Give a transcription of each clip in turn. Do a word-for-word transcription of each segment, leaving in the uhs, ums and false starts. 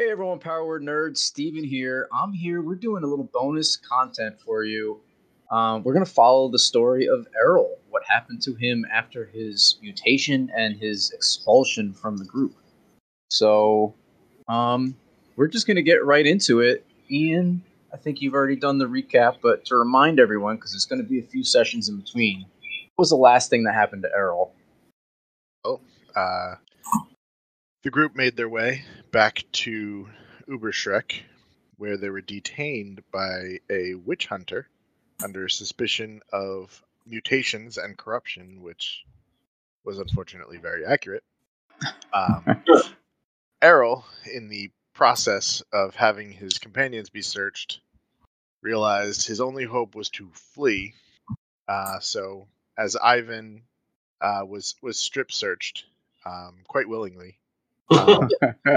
Hey everyone, Power Word Nerds, Steven here. I'm here. We're doing a little bonus content for you. Um, we're going to follow the story of Errol, what happened to him after his mutation and his expulsion from the group. So, um, we're just going to get right into it. Ian, I think you've already done the recap, but to remind everyone, because it's going to be a few sessions in between, what was the last thing that happened to Errol? Oh, uh, the group made their way back to Ubershrek, where they were detained by a witch hunter under suspicion of mutations and corruption, which was unfortunately very accurate. Um, Errol, in the process of having his companions be searched, realized his only hope was to flee. Uh, so, as Ivan uh, was was strip searched um, quite willingly, um,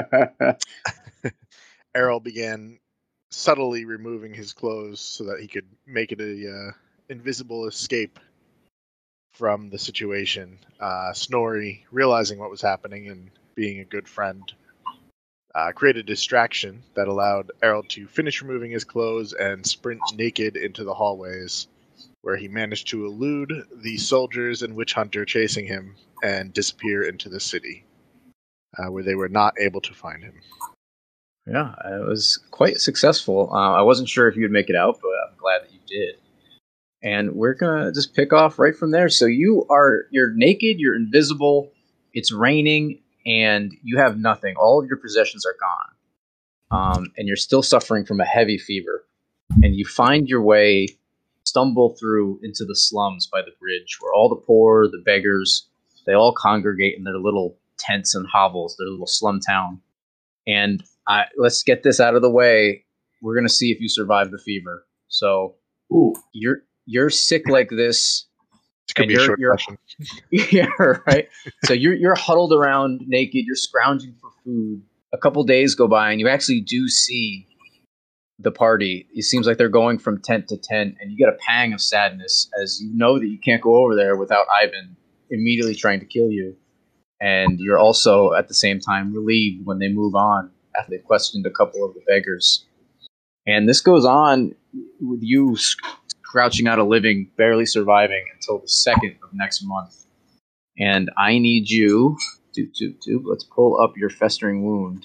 Errol began subtly removing his clothes so that he could make it a uh, invisible escape from the situation. Uh, Snorri, realizing what was happening and being a good friend, uh, created a distraction that allowed Errol to finish removing his clothes and sprint naked into the hallways, where he managed to elude the soldiers and witch hunter chasing him and disappear into the city, uh, where they were not able to find him. Yeah, it was quite successful. Uh, I wasn't sure if you'd make it out, but I'm glad that you did. And we're gonna just pick off right from there. So you are you're naked, you're invisible, it's raining, and you have nothing. All of your possessions are gone, um, and you're still suffering from a heavy fever. And you find your way, stumble through into the slums by the bridge, where all the poor, the beggars, they all congregate in their little tents and hovels, their little slum town. And I, let's get this out of the way. We're gonna see if you survive the fever. So Ooh. you're you're sick like this. It's gonna be a you're, short you're, session. Yeah, right. So you're you're huddled around naked. You're scrounging for food. A couple days go by, and you actually do see the party. It seems like they're going from tent to tent, and you get a pang of sadness as you know that you can't go over there without Ivan immediately trying to kill you. And you're also at the same time relieved when they move on after they've questioned a couple of the beggars. And this goes on with you crouching out a living, barely surviving until the second of next month. And I need you to, to, to let's pull up your festering wound.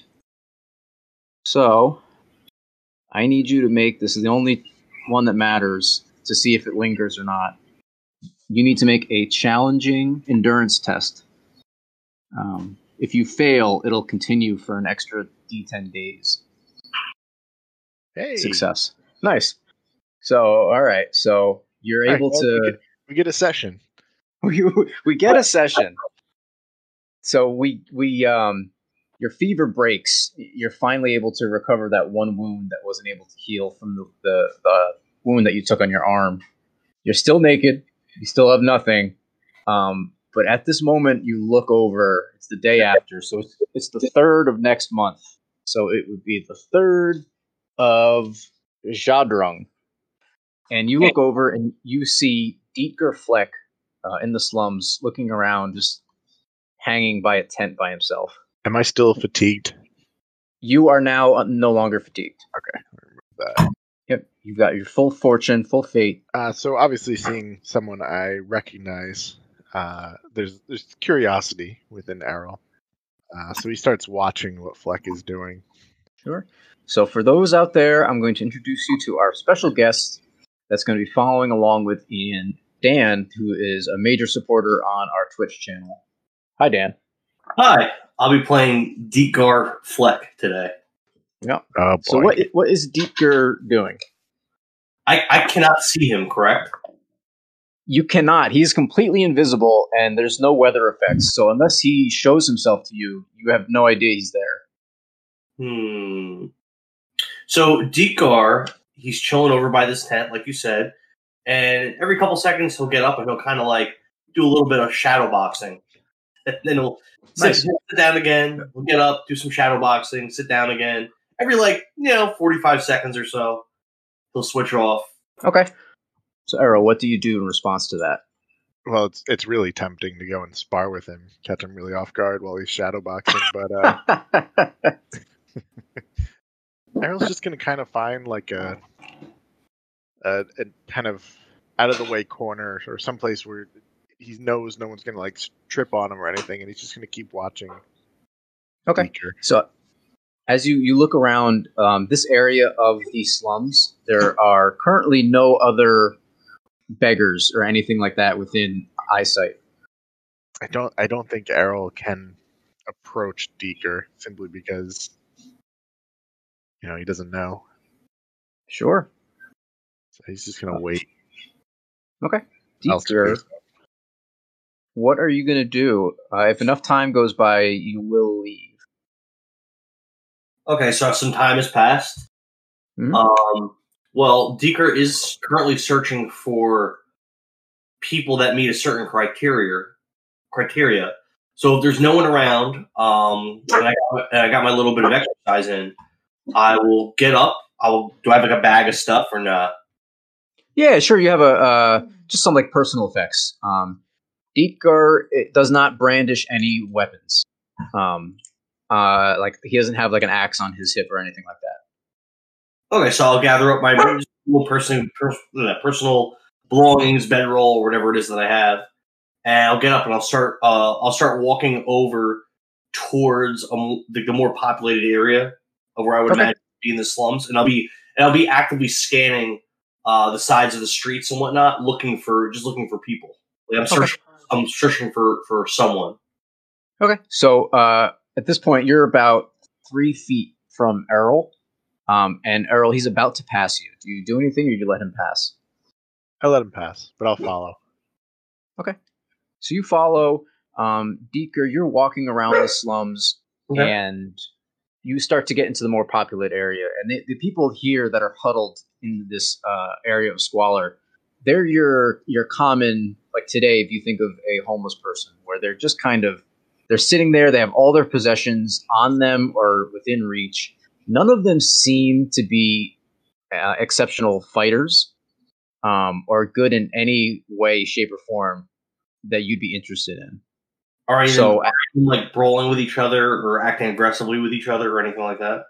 So I need you to make, this is the only one that matters to see if it lingers or not. You need to make a challenging endurance test. Um, if you fail, it'll continue for an extra D ten days. Hey, Success. Nice. So, all right. So you're All right, able well, to. We get, we get a session. We, we get a session. So we we um, your fever breaks. You're finally able to recover that one wound that wasn't able to heal from the, the the wound that you took on your arm. You're still naked. You still have nothing. Um, but at this moment, you look over. It's the day after, so it's it's the third of next month. So it would be the third of Jadrung. And you look over and you see Dietger Fleck uh, in the slums, looking around, just hanging by a tent by himself. Am I still fatigued? You are now uh, no longer fatigued. Okay, I remember that. Yep, you've got your full fortune, full fate. Uh, so obviously, seeing someone I recognize, uh, there's there's curiosity within Errol. Uh, so he starts watching what Fleck is doing. Sure. So for those out there, I'm going to introduce you to our special guest that's going to be following along with Ian, Dan, who is a major supporter on our Twitch channel. Hi, Dan. Hi, I'll be playing Dietgar Fleck today. Yeah. Oh boy. So what what is Dietger doing? I, I cannot see him, correct? You cannot. He's completely invisible, and there's no weather effects. So unless he shows himself to you, you have no idea he's there. Hmm. So Dietgar, he's chilling over by this tent, like you said, and every couple seconds he'll get up and he'll kind of like do a little bit of shadow boxing. And then he'll Nice. sit, sit down again, he'll get up, do some shadow boxing, sit down again. Every like, you know, forty-five seconds or so, he'll switch off. Okay. So, Errol, what do you do in response to that? Well, it's it's really tempting to go and spar with him, catch him really off guard while he's shadow boxing. But uh, Errol's just gonna kind of find like a, a, a kind of out of the way corner or someplace where he knows no one's gonna like trip on him or anything, and he's just gonna keep watching. Okay. Deeker. So as you, you look around um, this area of the slums, there are currently no other beggars or anything like that within eyesight. I don't. I don't think Errol can approach Deeker simply because you know he doesn't know. Sure. So he's just gonna wait. Okay. Else to Deeker, face up. what are you going to do? Uh, if enough time goes by, you will leave. Okay, so some time has passed. Mhm. Um, well, Deeker is currently searching for people that meet a certain criteria. Criteria. So if there's no one around, um, and I, got, and I got my little bit of exercise in, I will get up. I will. Do I have like a bag of stuff or not? Yeah, sure. You have a uh, just some like personal effects. Um, Deeker it does not brandish any weapons. Um, uh, like he doesn't have like an axe on his hip or anything like that. Okay, so I'll gather up my little person, per, uh, personal belongings, bedroll, or whatever it is that I have, and I'll get up and I'll start. Uh, I'll start walking over towards a, the, the more populated area of where I would Okay. imagine be in the slums, and I'll be and I'll be actively scanning uh, the sides of the streets and whatnot, looking for just looking for people. Like I'm Okay. searching. I'm searching for for someone. Okay. So uh, at this point, you're about three feet from Errol, um, and Errol he's about to pass you. Do you do anything, or do you let him pass? I let him pass, but I'll follow. Okay. So you follow um, Deeker. You're walking around the slums, Okay. and you start to get into the more populated area. And the, the people here that are huddled in this uh, area of squalor, they're your your common, like today, if you think of a homeless person, where they're just kind of, they're sitting there, they have all their possessions on them or within reach. None of them seem to be uh, exceptional fighters um, or good in any way, shape, or form that you'd be interested in. Are any So, of them like brawling with each other or acting aggressively with each other or anything like that?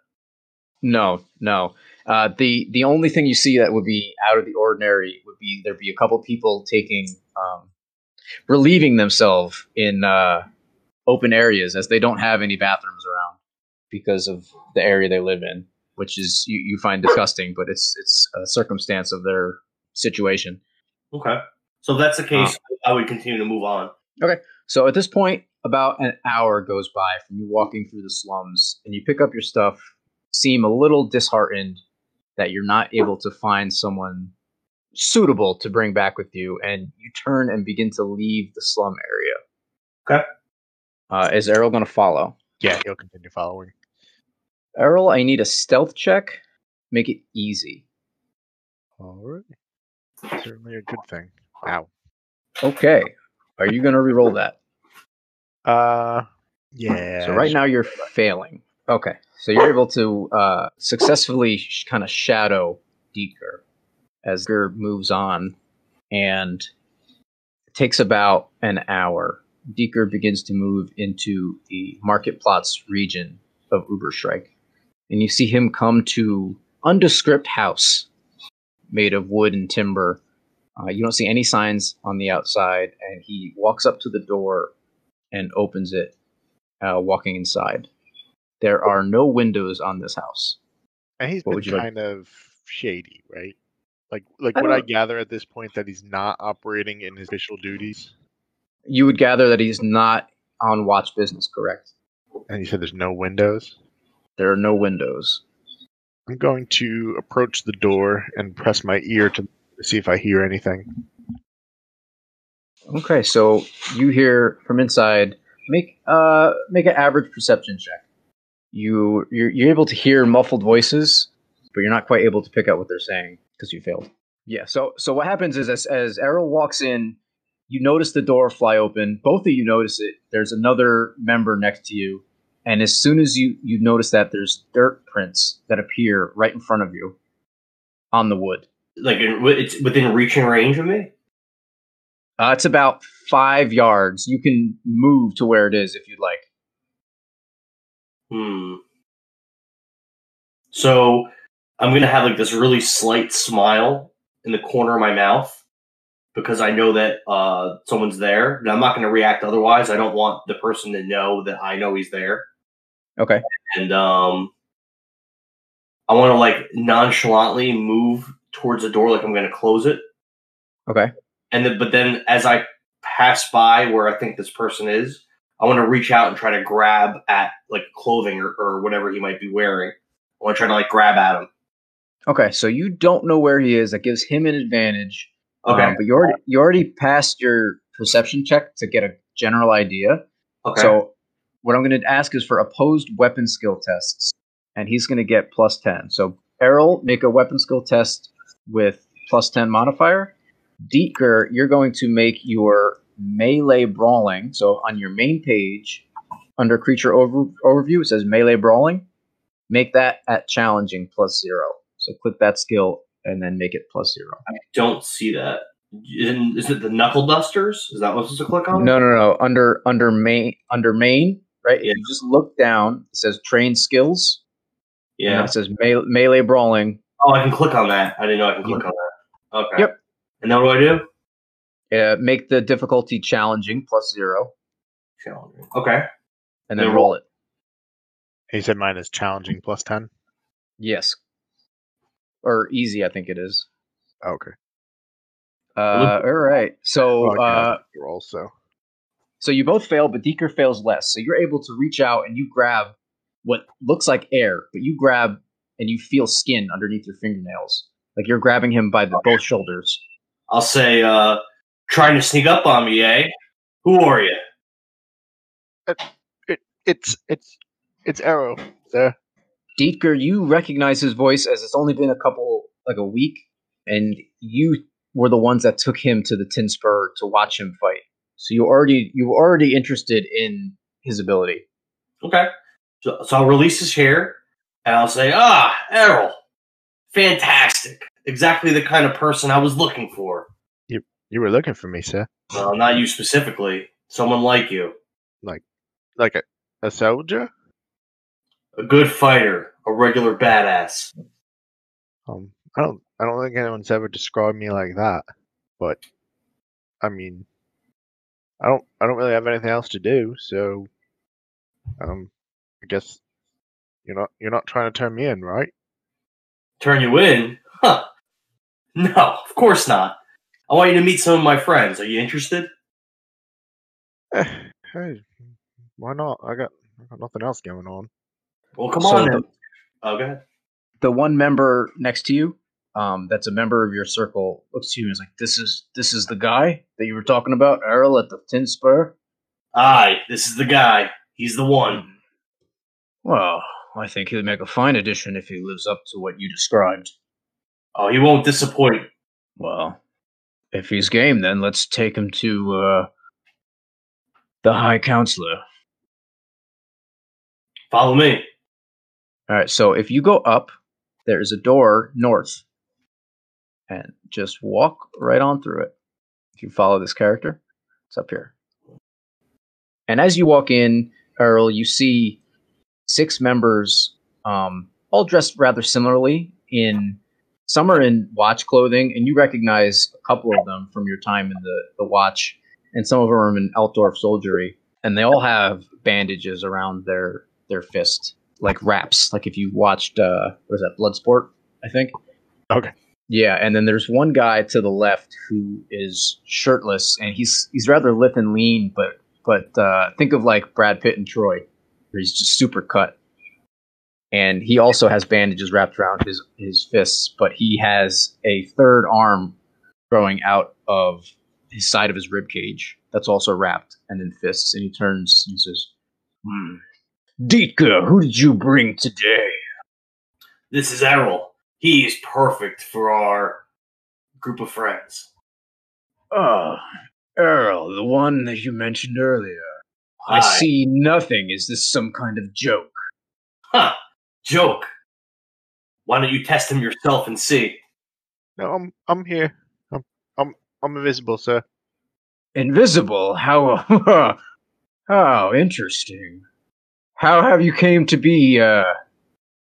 No, no. Uh, the the only thing you see that would be out of the ordinary would be there'd be a couple people taking um, relieving themselves in uh, open areas as they don't have any bathrooms around because of the area they live in, which is you, you find disgusting, but it's it's a circumstance of their situation. Okay. So if that's the case, I would continue to move on. Okay. So at this point, about an hour goes by from you walking through the slums, and you pick up your stuff, seem a little disheartened that you're not able to find someone suitable to bring back with you, and you turn and begin to leave the slum area. Okay. Uh, is Errol going to follow? Yeah, he'll continue following. Errol, I need a stealth check. Make it easy. All right. Certainly a good thing. Wow. Okay. Are you going to re-roll that? Uh, yeah. So right now you're failing. Okay. So you're able to uh, successfully sh- kind of shadow Deeker as Deeker moves on, and it takes about an hour. Deeker begins to move into the Marketplatz region of Uberschreik, and you see him come to undescript house made of wood and timber. Uh, you don't see any signs on the outside, and he walks up to the door and opens it, uh, walking inside. There are no windows on this house. And he's What been would you like? kind of shady, right? Like, like I would I don't- gather at this point that he's not operating in his official duties? You would gather that he's not on watch business, correct? And you said there's no windows. There are no windows. I'm going to approach the door and press my ear to see if I hear anything. Okay, so you hear from inside. Make uh make an average perception check. You you're, you're able to hear muffled voices, but you're not quite able to pick out what they're saying because you failed. Yeah. So so what happens is as as Errol walks in, you notice the door fly open. Both of you notice it. There's another member next to you, and as soon as you you notice that, there's dirt prints that appear right in front of you on the wood. Like in, it's within reaching range of me. Uh, it's about five yards. You can move to where it is if you'd like. Hmm. So I'm gonna have like this really slight smile in the corner of my mouth because I know that uh, someone's there, and I'm not gonna react otherwise. I don't want the person to know that I know he's there, Okay. and um, I want to like nonchalantly move towards the door, like I'm gonna close it, Okay. and then but then as I pass by where I think this person is, I want to reach out and try to grab at like clothing or, or whatever he might be wearing. I want to try to like grab at him. Okay. So you don't know where he is. That gives him an advantage. Okay. Um, but you already you already passed your perception check to get a general idea. Okay. So what I'm going to ask is for opposed weapon skill tests, and he's going to get plus ten. So Errol, make a weapon skill test with plus ten modifier. Dietger, you're going to make your melee brawling. So on your main page, under creature over, overview, it says melee brawling. Make that at challenging plus zero. So click that skill and then make it plus zero. I don't see that. Isn't- Is it the knuckle dusters? Is that what I'm supposed to click on? No, no, no. Under under main under main, right? Yeah. If you just look down, it says train skills. And then Yeah. it says me- melee brawling. Oh, I can click on that. I didn't know I can click on that. Okay. Yep. And then what do I do? Uh, make the difficulty challenging plus zero, Challenging. Okay. and then Then roll it. He said mine is challenging plus ten. Yes. Or easy, I think it is. Okay. Uh, all right. So, Well, I uh, can roll, so. so you both fail, but Deeker fails less. So you're able to reach out and you grab what looks like air, but you grab and you feel skin underneath your fingernails, like you're grabbing him by the both shoulders. I'll say, uh, trying to sneak up on me, eh? Who are you? It, it's it's it's Arrow, sir. Dietger, you recognize his voice as it's only been a couple, like a week, and you were the ones that took him to the Tin Spur to watch him fight. So you already you were already interested in his ability. Okay. So, so I'll release his hair, and I'll say, ah, Errol. Fantastic. Exactly the kind of person I was looking for. You were looking for me, sir. Well, not you specifically. Someone like you. Like a, a soldier? A good fighter. A regular badass. Um, I don't I don't think anyone's ever described me like that. But I mean, I don't I don't really have anything else to do, so um, I guess you're not you're not trying to turn me in, right? Turn you in? Huh. No, of course not. I want you to meet some of my friends. Are you interested? Eh, hey, why not? I got I got nothing else going on. Well, come So on the- then. Oh, go ahead. The one member next to you, um, that's a member of your circle, looks to you and is like, "This is this is the guy that you were talking about, Errol at the Tin Spur." Aye, this is the guy. He's the one. Well, I think he'll make a fine addition if he lives up to what you described. Oh, he won't disappoint. Well, if he's game, then let's take him to uh, the High Counselor. Follow me. All right, so if you go up, there is a door north, and just walk right on through it. If you follow this character, it's up here. And as you walk in, Earl, you see six members, um, all dressed rather similarly. In some are in watch clothing, and you recognize a couple of them from your time in the, the watch, and some of them are in Altdorf soldiery, and they all have bandages around their their fist, like wraps. Like if you watched, uh, what is that, Bloodsport? I think. Okay. Yeah, and then there's one guy to the left who is shirtless, and he's he's rather lithe and lean, but but uh, think of like Brad Pitt and Troy, where he's just super cut. And he also has bandages wrapped around his, his fists, but he has a third arm growing out of his side of his rib cage that's also wrapped and in fists. And he turns and says, hmm. Dietger, who did you bring today? This is Errol. He's perfect for our group of friends. Oh, Earl, the one that you mentioned earlier. I Aye. see nothing. Is this some kind of joke? Huh. Joke. Why don't you test him yourself and see? No, I'm I'm here. I'm I'm I'm invisible, sir. Invisible? How how interesting. How have you came to be uh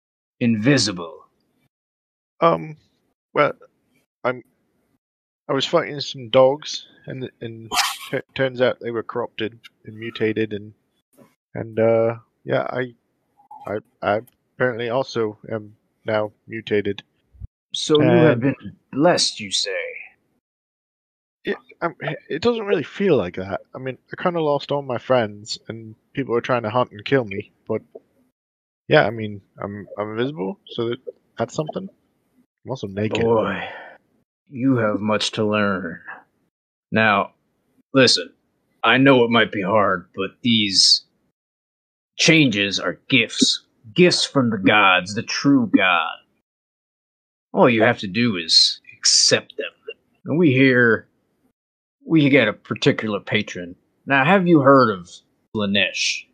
invisible? Um, well, I'm. I was fighting some dogs, and and t- turns out they were corrupted and mutated, and and uh, yeah, I, I, I apparently also am now mutated. So you have And been blessed, you say? it, um, it doesn't really feel like that. I mean, I kind of lost all my friends, and people are trying to hunt and kill me. But yeah, I mean, I'm I'm invisible, so that, that's something. I'm also naked. Boy, you have much to learn. Now, listen, I know it might be hard, but these changes are gifts. Gifts from the gods, the true God. All you have to do is accept them. And we here, we get a particular patron. Now, have you heard of Lanesh?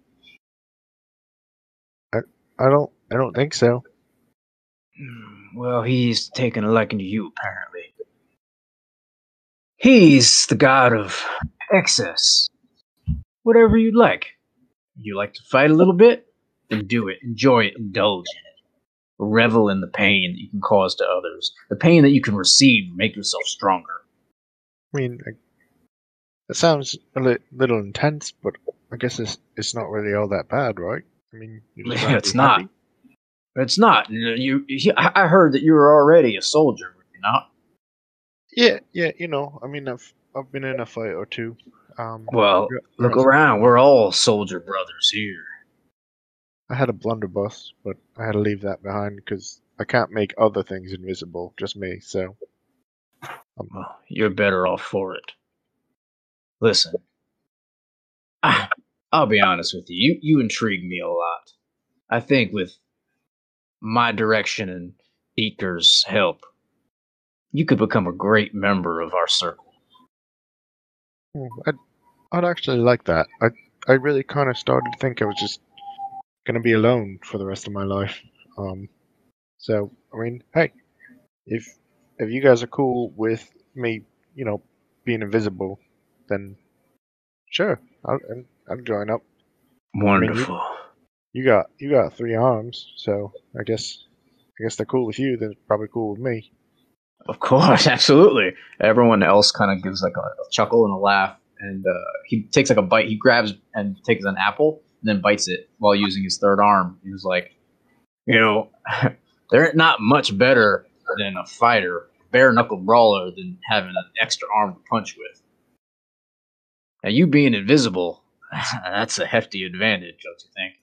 I I don't I don't think so. Well, he's taken a liking to you, apparently. He's the god of excess. Whatever you'd like. You like to fight a little bit? Then do it. Enjoy it. Indulge in it. Revel in the pain that you can cause to others. The pain that you can receive. Make yourself stronger. I mean, I, it sounds a li- little intense, but I guess it's it's not really all that bad, right? I mean, you just wanna It's be not. happy? It's not. You, you. I heard that you were already a soldier, were you not? Yeah, yeah. You know, I mean, I've I've been in a fight or two. Um, Well, I got- I look got some- around. We're all soldier brothers here. I had a blunderbuss, but I had to leave that behind because I can't make other things invisible, just me. So, um, Well, you're better off for it. Listen, I, I'll be honest with you. You you intrigue me a lot. I think with my direction and Eaker's help, you could become a great member of our circle. hmm, I'd I'd actually like that. I I really kind of started to think I was just gonna be alone for the rest of my life. Um, so I mean, hey, if if you guys are cool with me, you know, being invisible, then sure, I'll I'll I'll join up. I mean, you Wonderful. you got you got three arms, so I guess I guess they're cool with you. They're probably cool with me. Of course, absolutely. Everyone else kind of gives like a, a chuckle and a laugh, and uh, he takes like a bite. He grabs and takes an apple and then bites it while using his third arm. He was like, you know, they're not much better than a fighter, bare knuckle brawler, than having an extra arm to punch with. Now, you being invisible, that's a hefty advantage, don't you think?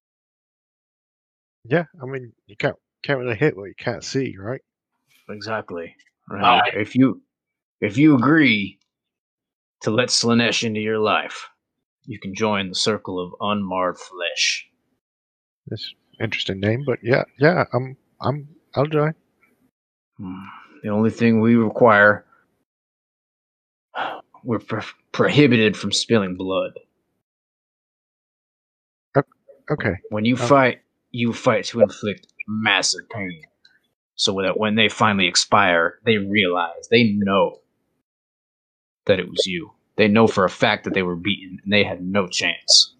Yeah, I mean, you can't can't really hit what you can't see, right? Exactly. Wow. Right. If you if you agree to let Slanesh into your life, you can join the circle of unmarred flesh. That's an interesting name, but yeah, yeah, I'm I'm I'll join. Hmm. The only thing we require, we're pro- prohibited from spilling blood. Okay. When you Um, fight, you fight to inflict massive pain, so that when they finally expire, they realize, they know that it was you. They know for a fact that they were beaten and they had no chance.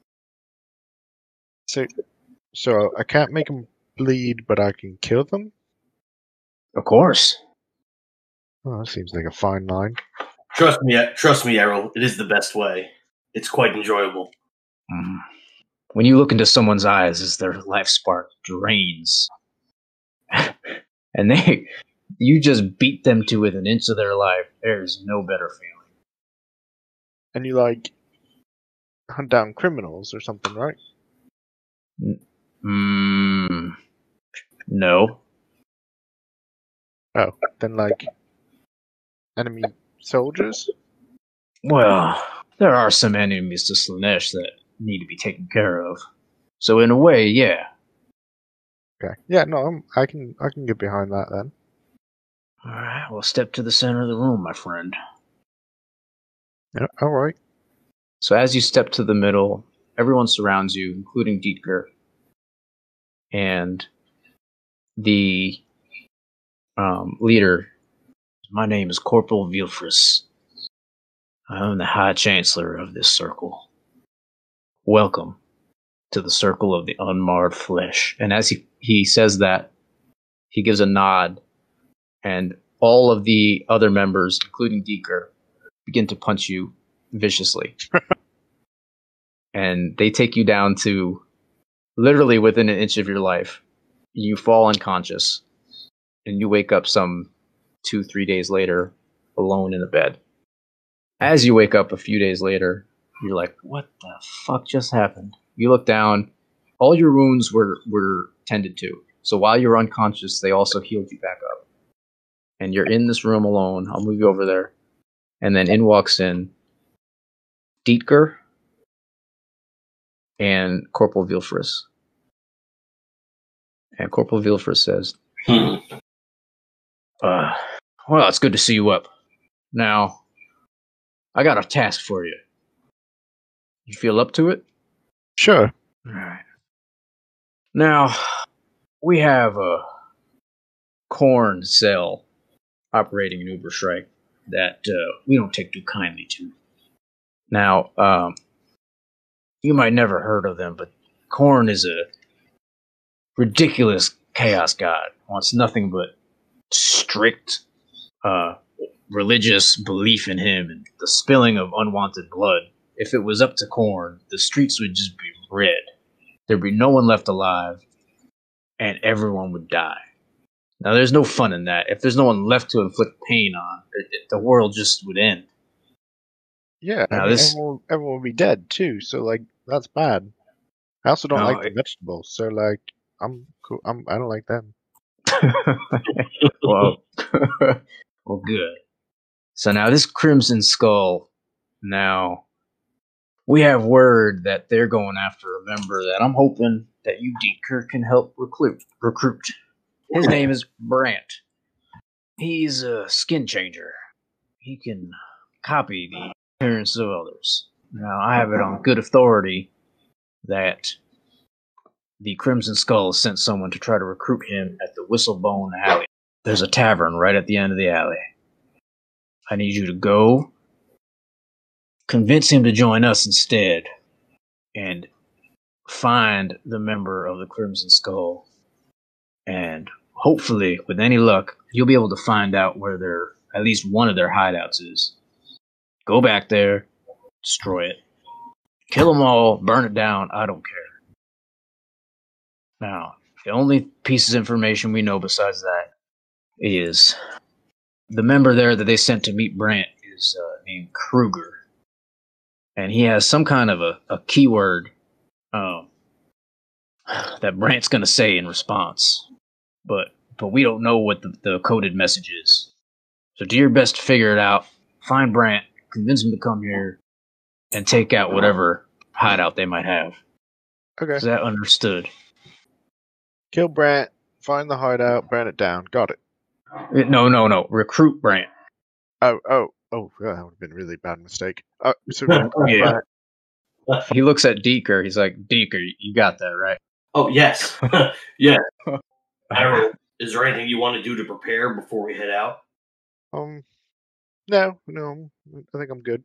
So so I can't make them bleed, but I can kill them. Of course. Oh, that seems like a fine line. Trust me, trust me, Errol. It is the best way. It's quite enjoyable. Mm. When you look into someone's eyes as their life spark drains, and they, you just beat them to within an inch of their life, there's no better feeling. And you like hunt down criminals or something, right? Mm, no. Oh, then like enemy soldiers. Well, there are some enemies to Slanesh that need to be taken care of. So in a way, yeah. Okay. Yeah, no, I'm, I can I can get behind that then. All right, well, step to the center of the room, my friend. Yeah, all right. So as you step to the middle, everyone surrounds you, including Dietger. And the um, leader, my name is Corporal Vilfris. I am the High Chancellor of this circle. Welcome. to the circle of the unmarred flesh. And as he, he says that, he gives a nod, and all of the other members, including Deeker, begin to punch you viciously. And they take you down to literally within an inch of your life. You fall unconscious, and you wake up some two, three days later, alone in a bed. As you wake up a few days later, you're like, what the fuck just happened? You look down, all your wounds were, were tended to. So while you were unconscious, they also healed you back up. And you're in this room alone. I'll move you over there. And then in walks in Dietger and Corporal Vilfris. And Corporal Vilfris says, Hmm. uh, well, it's good to see you up. Now, I got a task for you. You feel up to it? Sure. All right. Now, we have a corn cell operating in Uberschreik that uh, we don't take too kindly to. Now, um, you might never heard of them, but Korn is a ridiculous chaos god. Wants nothing but strict uh, religious belief in him and the spilling of unwanted blood. If it was up to Korn, the streets would just be red. There'd be no one left alive, and everyone would die. Now, there's no fun in that. If there's no one left to inflict pain on, it, it, the world just would end. Yeah, Now I mean, this- everyone, everyone will be dead too. So like that's bad. I also don't No, like the it- vegetables. So like I'm cool. I'm I don't like them. well, well, good. So now this Crimson Skull. Now we have word that they're going after a member that I'm hoping that you, Deeker, can help recruit. Recruit. His name is Brant. He's a skin changer. He can copy the appearance of others. Now I have it on good authority that the Crimson Skull sent someone to try to recruit him at the Whistlebone Alley. There's a tavern right at the end of the alley. I need you to go, convince him to join us instead, and find the member of the Crimson Skull. And hopefully, with any luck, you'll be able to find out where their, at least one of their hideouts is. Go back there, destroy it. Kill them all, burn it down, I don't care. Now, the only piece of information we know besides that is the member there that they sent to meet Brant is uh, named Kruger. And he has some kind of a, a keyword um, that Brant's going to say in response. But but we don't know what the, the coded message is. So do your best to figure it out. Find Brant, convince him to come here, and take out whatever hideout they might have. Okay. Is that understood? Kill Brant. Find the hideout. Burn it down. Got it. No, no, no. Recruit Brant. Oh oh oh. yeah, That would have been a really bad mistake. Uh, so Yeah. He looks at Deeker. He's like, Deeker, you got that, right? Oh, yes. Yeah. I don't know. Is there anything you want to do to prepare before we head out? Um. No, no. I think I'm good.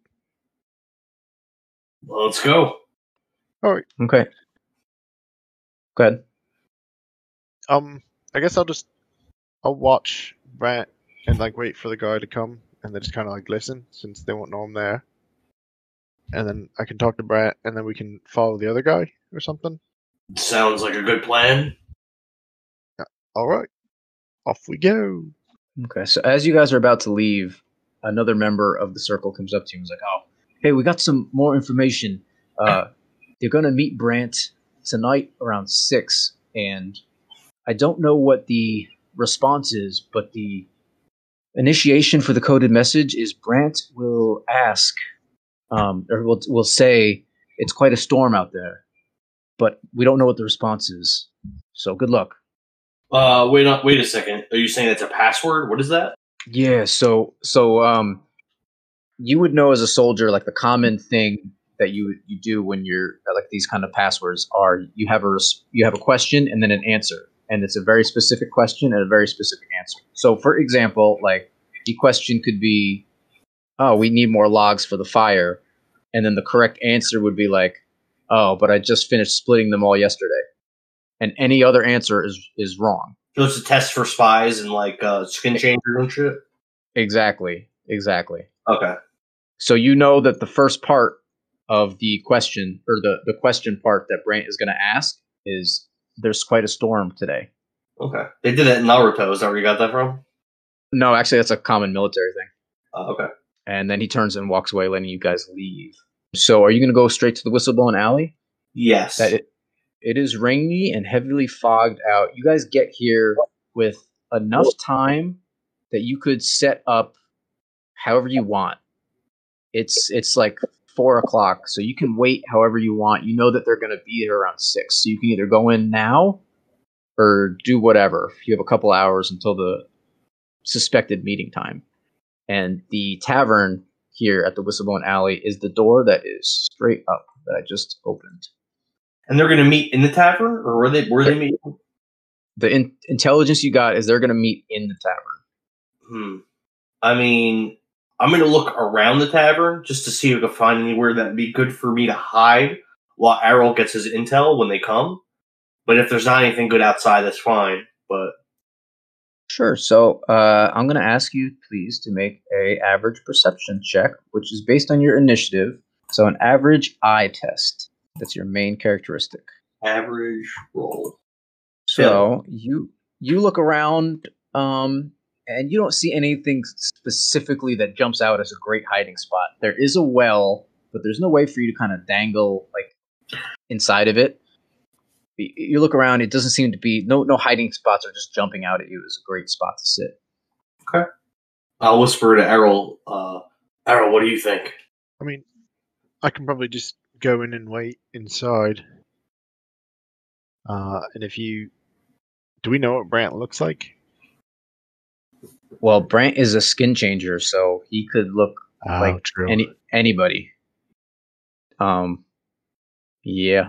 Well, let's go. Okay. Go ahead. Um. I guess I'll just I'll watch Brant and like wait for the guy to come and then just kind of like listen since they won't know I'm there. And then I can talk to Brant and then we can follow the other guy or something. Sounds like a good plan. All right. Off we go. Okay, so as you guys are about to leave, another member of the circle comes up to you and is like, oh, hey, we got some more information. Uh, they're going to meet Brant tonight around six, and I don't know what the response is, but the initiation for the coded message is Brant will ask, um, or will, will say, it's quite a storm out there, but we don't know what the response is. So good luck. Uh, wait, up, wait a second. Are you saying that's a password? What is that? Yeah, so so um, you would know as a soldier, like the common thing that you you do when you're like these kind of passwords are you have a res- you have a question and then an answer, and it's a very specific question and a very specific answer. So, for example, like the question could be, "Oh, we need more logs for the fire," and then the correct answer would be like, Oh, but I just finished splitting them all yesterday. And any other answer is is wrong. So it's a test for spies and like uh, skin changers and shit? Exactly. Exactly. Okay. So you know that the first part of the question, or the, the question part that Brant is going to ask is, there's quite a storm today. Okay. They did that in Naruto. Is that where you got that from? No, actually, that's a common military thing. Uh, okay. And then he turns and walks away, letting you guys leave. So are you going to go straight to the Whistlebone Alley? Yes. That it, it is rainy and heavily fogged out. You guys get here with enough time that you could set up however you want. It's it's like four o'clock, so you can wait however you want. You know that they're going to be here around six, so you can either go in now or do whatever. You have a couple hours until the suspected meeting time. And the tavern here at the Whistlebone Alley is the door that is straight up that I just opened. And they're going to meet in the tavern, or were they were they meeting? The in- intelligence you got is they're going to meet in the tavern. Hmm. I mean, I'm going to look around the tavern just to see if I can find anywhere that'd be good for me to hide while Errol gets his intel when they come. But if there's not anything good outside, that's fine. But Sure. So uh, I'm going to ask you, please, to make a average perception check, which is based on your initiative. So an average eye test. That's your main characteristic. average roll. So you you look around, um, and you don't see anything specifically that jumps out as a great hiding spot. There is a well, but there's no way for you to kind of dangle like inside of it. You look around; it doesn't seem to be no no hiding spots are just jumping out at you. It's a great spot to sit. Okay. I'll whisper to Errol. Uh, Errol, what do you think? I mean, I can probably just go in and wait inside. Uh, and if you... Do we know what Brant looks like? Well, Brant is a skin changer, so he could look Oh, like true. any anybody. Um, yeah.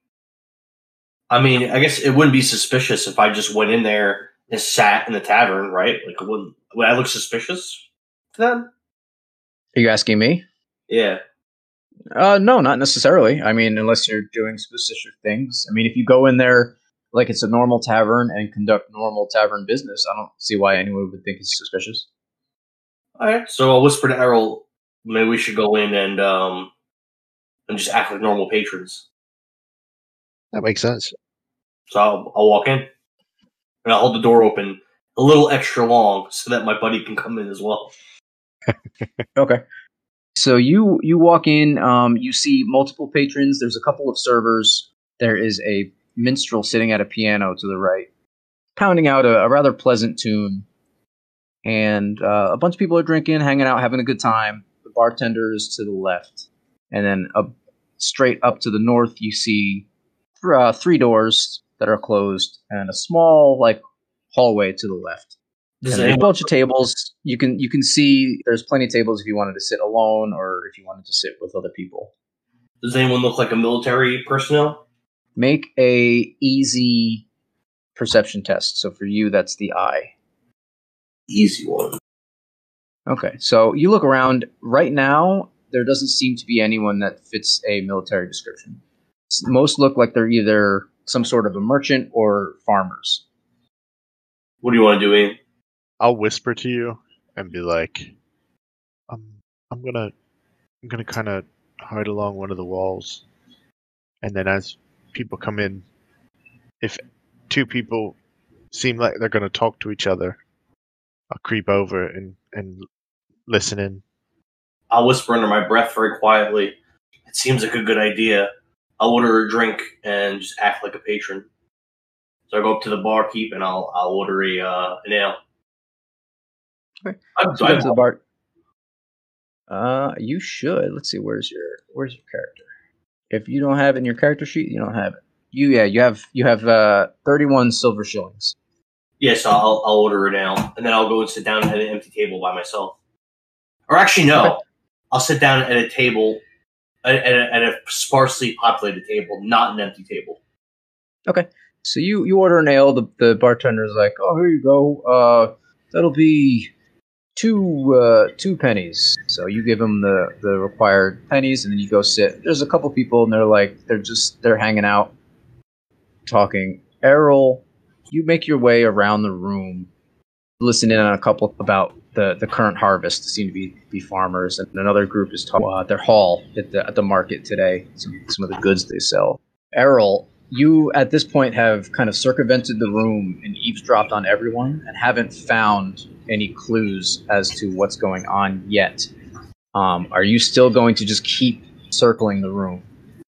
I mean, I guess it wouldn't be suspicious if I just went in there and sat in the tavern, right? Like, it wouldn't would I look suspicious to them? Are you asking me? Yeah. Uh, no, not necessarily. I mean, unless you're doing specific things. I mean, if you go in there like it's a normal tavern and conduct normal tavern business, I don't see why anyone would think it's suspicious. All right. So I'll whisper to Errol. Maybe we should go in and um and just act like normal patrons. That makes sense. So I'll, I'll walk in and I'll hold the door open a little extra long so that my buddy can come in as well. Okay. So you you walk in, um, you see multiple patrons. There's a couple of servers. There is a minstrel sitting at a piano to the right, pounding out a, a rather pleasant tune. And uh, a bunch of people are drinking, hanging out, having a good time. The bartender is to the left. And then up, straight up to the north, you see th- uh, three doors that are closed and a small like hallway to the left. Does And there's a anyone, bunch of tables. You can you can see there's plenty of tables if you wanted to sit alone or if you wanted to sit with other people. does anyone look like a military personnel? Make a easy perception test. So for you, that's the eye. Easy one. Okay, so you look around. Right now, there doesn't seem to be anyone that fits a military description. Most look like they're either some sort of a merchant or farmers. What do you want to do, Ian? I'll whisper to you and be like, um, I'm gonna, I'm gonna kind of hide along one of the walls, and then as people come in, if two people seem like they're gonna talk to each other, I'll creep over and and listen in. I'll whisper under my breath very quietly. It seems like a good idea. I'll order a drink and just act like a patron. So I go up to the barkeep and I'll I'll order a uh, an ale. Okay. I'm, So you go I'm, to the bar. Uh, you should. Let's see. Where's your Where's your character? If you don't have it in your character sheet, you don't have it. You yeah. You have you have uh thirty-one silver shillings. yes, I'll I'll order an ale and then I'll go and sit down at an empty table by myself. Or actually, no, Okay. I'll sit down at a table at a, at a sparsely populated table, not an empty table. Okay. So you, you order an ale. The the bartender's like, oh, here you go. Uh, that'll be two uh, two pennies. So you give them the the required pennies, and then you go sit. There's a couple people, and they're like they're just they're hanging out, talking. Errol, you make your way around the room, listen in on a couple about the, the current harvest. Seem to be, be farmers, and another group is talking about their haul at the at the market today. Some some of the goods they sell. Errol, you at this point have kind of circumvented the room and eavesdropped on everyone, and haven't found any clues as to what's going on yet. Um, are you still going to just keep circling the room?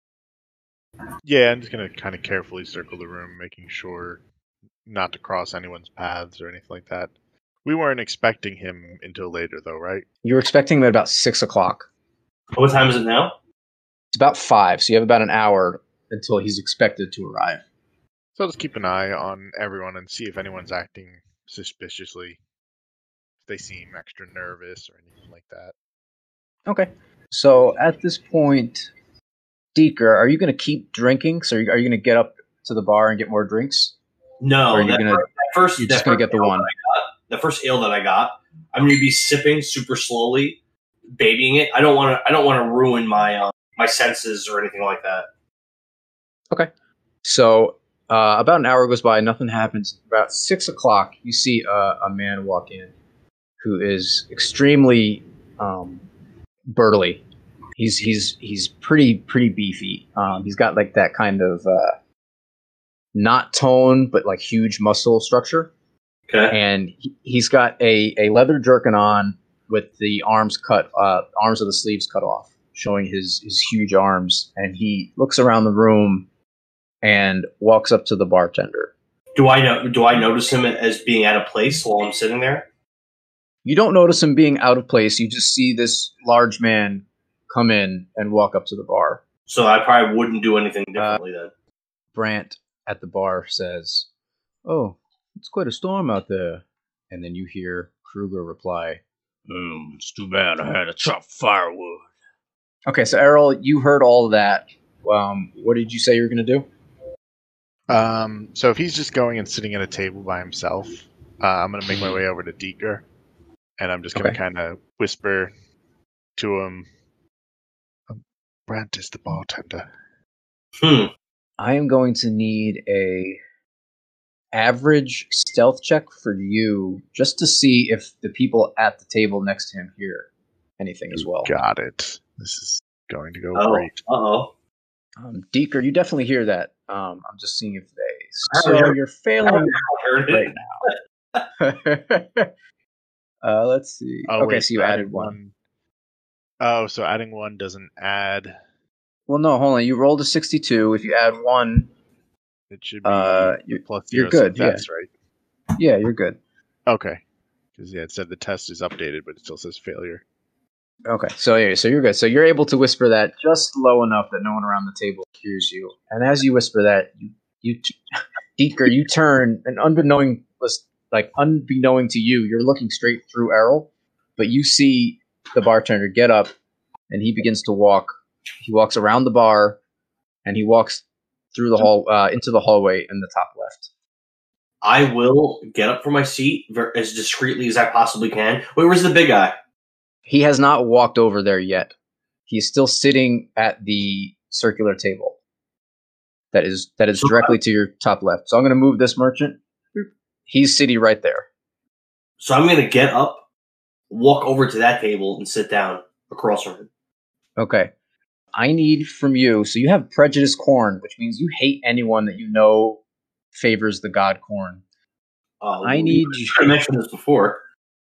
Yeah, I'm just gonna kind of carefully circle the room, making sure not to cross anyone's paths or anything like that. We weren't expecting him until later, though, right? You were expecting him at about six o'clock. What time is it now? It's about five, so you have about an hour until he's expected to arrive. So I'll just keep an eye on everyone and see if anyone's acting suspiciously. If they seem extra nervous or anything like that. Okay. So at this point, Deeker, are you going to keep drinking? So are you, are you going to get up to the bar and get more drinks? No, Or are you that gonna, first, that first, you're that just going to first get the ale one? that I got, the first ale that I got, I'm going to be sipping super slowly, babying it. I don't want to. I don't want to ruin my uh, my senses or anything like that. Okay. So uh, about an hour goes by, nothing happens. About six o'clock, you see a, a man walk in who is extremely um, burly. He's he's he's pretty pretty beefy. Um, he's got like that kind of uh, not tone, but like huge muscle structure. Okay. And he, he's got a, a leather jerkin on with the arms cut, uh, arms of the sleeves cut off, showing his, his huge arms. And he looks around the room and walks up to the bartender. Do I know? Do I notice him as being out of place while I'm sitting there? You don't notice him being out of place. You just see this large man come in and walk up to the bar. So I probably wouldn't do anything differently uh, then. Brant at the bar says, "Oh, it's quite a storm out there." And then you hear Kruger reply, mm, "It's too bad I had to chop firewood." Okay, so Errol, you heard all of that. Um, what did you say you were going to do? Um, so if he's just going and sitting at a table by himself, uh, I'm going to make my way over to Deeker, and I'm just going to Okay. kind of whisper to him, Brant is the bartender. Hmm. I am going to need a average stealth check for you, just to see if the people at the table next to him hear anything as well. Got it. This is going to go Oh. great. Uh oh. Um, Deeker, you definitely hear that. Um, I'm just seeing if they. I So heard- you're failing Heard it. right now. uh, let's see. Oh, okay, wait, so you added one. Oh, so adding one doesn't add. Well, no, hold on. You rolled a sixty-two. If you add one, It should be Uh, you're- plus you're zero good, success, right? yeah, you're good. Okay. Because yeah, it said the test is updated, but it still says failure. Okay, so yeah, so you're good. So you're able to whisper that just low enough that no one around the table hears you. And as you whisper that, you, you, Deeker, you turn, and unbeknown, like unbeknown to you, you're looking straight through Errol, but you see the bartender get up, and he begins to walk. He walks around the bar, and he walks through the hall uh, into the hallway in the top left. I will get up from my seat ver- as discreetly as I possibly can. Wait, where's the big guy? He has not walked over there yet. He's still sitting at the circular table. That is that is directly to your top left. So I'm going to move this merchant. He's sitting right there. So I'm going to get up, walk over to that table, and sit down across from him. Okay. I need from you. So you have prejudice corn, which means you hate anyone that you know favors the god corn. Uh, I need you. I mentioned this before.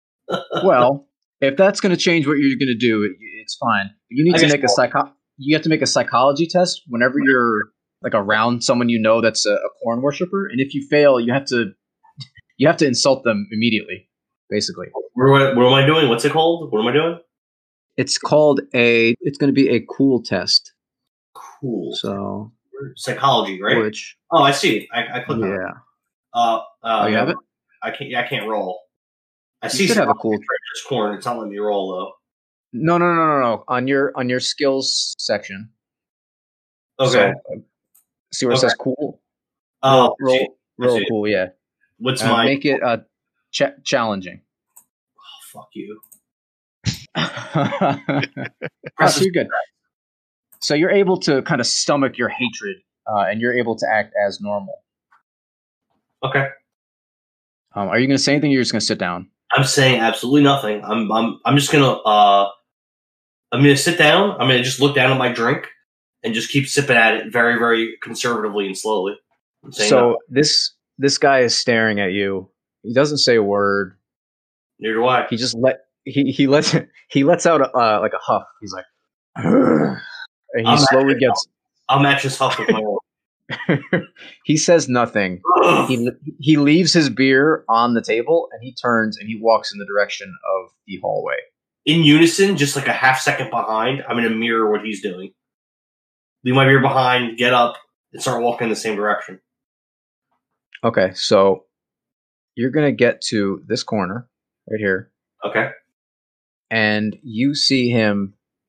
Well, if that's going to change what you're going to do, it, it's fine. You need I to guess make a so. psycho. You have to make a psychology test whenever you're like around someone you know that's a, a corn worshiper, and if you fail, you have to you have to insult them immediately. Basically, What, what, what am I doing? What's it called? What am I doing? it's called a. It's going to be a cool test. Cool. So Psychology, right? which Oh, I see. I, I clicked on it. yeah, Uh, uh, oh you have it. I can't. Yeah, I can't roll. I You see. should have a some cool. prejudice corn. It's not letting me roll though. No, no, no, no, no. On your on your skills section. Okay. So, uh, see where it Okay. says cool. Oh, roll, I roll see. cool. Yeah. What's Uh, my? make it uh ch- challenging. Oh, fuck you. Oh, so you're good. So you're able to kind of stomach your hatred, uh, and you're able to act as normal. Okay. Um, are you going to say anything? Or you're just going to sit down. I'm saying absolutely nothing. I'm I'm I'm just gonna uh I'm gonna sit down. I'm gonna just look down at my drink and just keep sipping at it very, very conservatively and slowly. I'm saying So nothing. this this guy is staring at you. He doesn't say a word. Neither do I. He just let he he lets he lets out a, uh, like a huff. He's like, and he I'm slowly actually- gets. I'll match this huff with my own. He says nothing. He he leaves his beer on the table and he turns and he walks in the direction of the hallway. In unison, just like a half second behind, I'm gonna mirror what he's doing. Leave my beer behind, get up, and start walking in the same direction. Okay, so you're gonna get to this corner right here, Okay. and you see him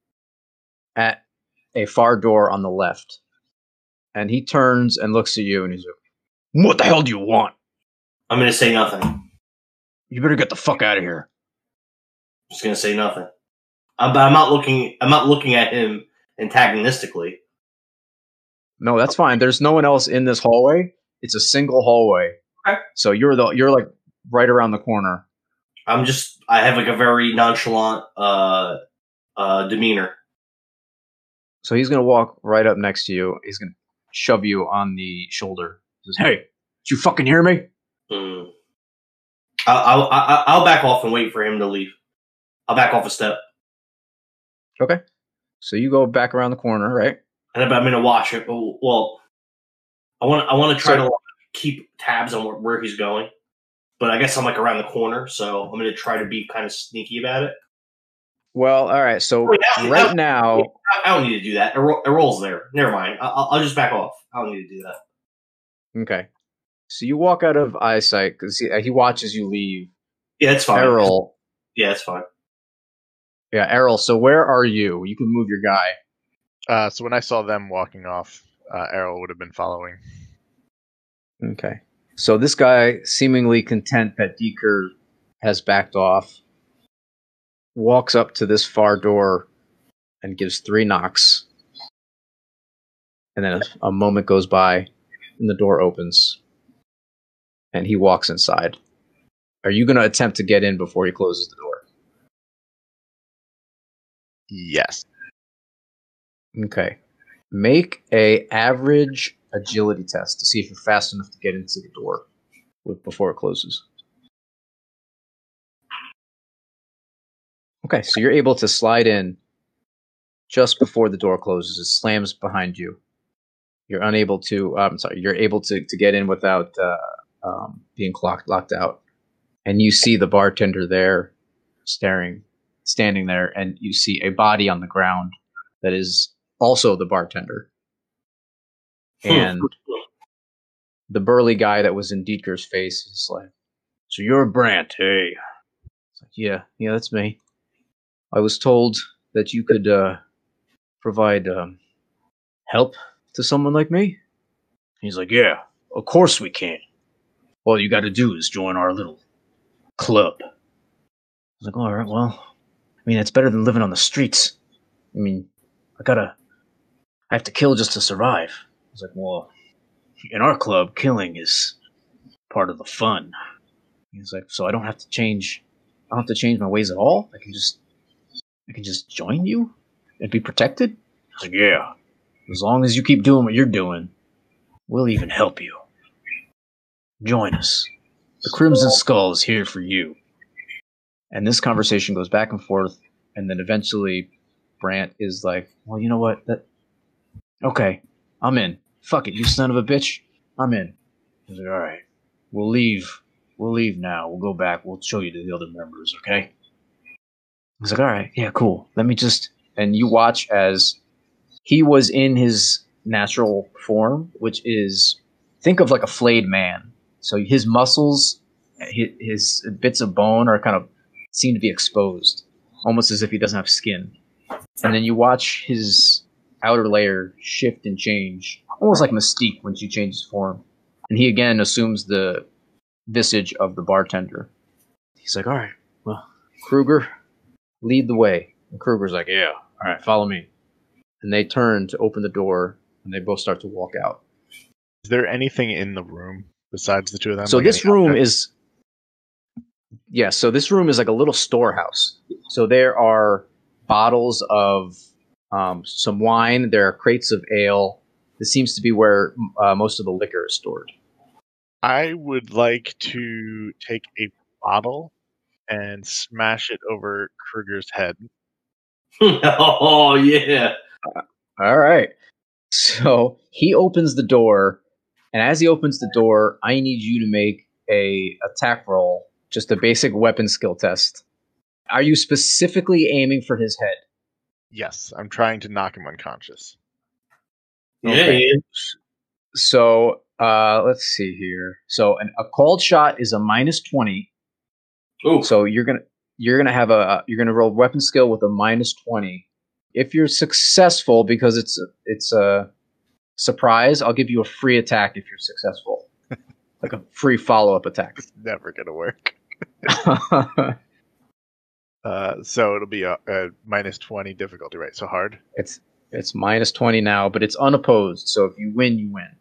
at a far door on the left. And he turns and looks at you and he's like, "What the hell do you want? I'm gonna say nothing. You better get the fuck out of here." Just gonna say nothing. I'm, but I'm not looking. I'm not looking at him antagonistically. No, that's fine. There's no one else in this hallway. It's a single hallway. Okay. So you're the you're like right around the corner. I'm just. I have like a very nonchalant uh, uh, demeanor. So he's gonna walk right up next to you. He's gonna shove you on the shoulder. He says, "Hey, did you fucking hear me?" Mm. I'll, I'll, I'll I'll back off and wait for him to leave. I'll back off a step, Okay. So you go back around the corner, right? and I'm gonna watch it. Well, I want. I want to try So- to keep tabs on where, where he's going, but I guess I'm like around the corner, so I'm gonna try to be kind of sneaky about it. Well, all right. So Wait, actually, right I- now, I, I don't need to do that. It, ro- it rolls there. Never mind. I, I'll, I'll just back off. I don't need to do that. okay. So you walk out of eyesight because he, he watches you leave. Yeah, it's fine. Errol, Yeah, it's fine. yeah, Errol. So where are you? You can move your guy. Uh, so when I saw them walking off, uh, Errol would have been following. Okay. So this guy, seemingly content that Deeker has backed off, walks up to this far door and gives three knocks. And then a, a moment goes by and the door opens. And he walks inside. Are you going to attempt to get in before he closes the door? Yes. Okay. Make a average agility test to see if you're fast enough to get into the door with, before it closes. Okay, so you're able to slide in just before the door closes. It slams behind you. You're unable to. Uh, I'm sorry. You're able to, to get in without uh, um, being locked locked out. And you see the bartender there, staring, standing there, and you see a body on the ground that is also the bartender. And the burly guy that was in Dieter's face is like, "So you're Brant, hey?" It's like, yeah, yeah, that's me. I was told that you could uh, provide um, help to someone like me. He's like, "Yeah, of course we can. All you got to do is join our little club." I was like, "All right, well, I mean, it's better than living on the streets. I mean, I gotta, I have to kill just to survive." I was like, "Well, in our club, killing is part of the fun." He's like, "So I don't have to change, I don't have to change my ways at all. I can just, I can just join you and be protected." I was like, "Yeah, as long as you keep doing what you're doing, we'll even help you. Join us. The Crimson Skull is here for you." And this conversation goes back and forth, and then eventually Brant is like, "Well, you know what? That okay, I'm in. Fuck it, you son of a bitch. I'm in." He's like, "All right, we'll leave. We'll leave now. We'll go back. We'll show you to the other members, okay?" He's like, "All right, yeah, cool. Let me just..." And you watch as he was in his natural form, which is, think of like a flayed man. So his muscles, his, his bits of bone are kind of seem to be exposed, almost as if he doesn't have skin. And then you watch his outer layer shift and change, almost like Mystique when she changes form. And he again assumes the visage of the bartender. He's like, "All right, well, Kruger, lead the way. And Kruger's like, yeah, all right, follow me. And they turn to open the door, and they both start to walk out. Is there anything in the room besides the two of them? So like this any room object? is, yeah, so this room is like a little storehouse. So there are bottles of um, some wine. There are crates of ale. This seems to be where uh, most of the liquor is stored. I would like to take a bottle and smash it over Kruger's head. Oh yeah. All right. So he opens the door, and as he opens the door, I need you to make a attack roll, just a basic weapon skill test. Are you specifically aiming for his head? Yes, I'm trying to knock him unconscious. Okay. Yeah. So uh, let's see here. So an, a called shot is a minus twenty. Oh. So you're gonna you're gonna have a you're gonna roll weapon skill with a minus twenty. If you're successful, because it's a, it's a surprise, I'll give you a free attack if you're successful, like a free follow up attack. It's never gonna work. Uh, so it'll be a, a minus twenty difficulty, right? So hard. it's it's minus twenty now, but it's unopposed. So if you win, you win.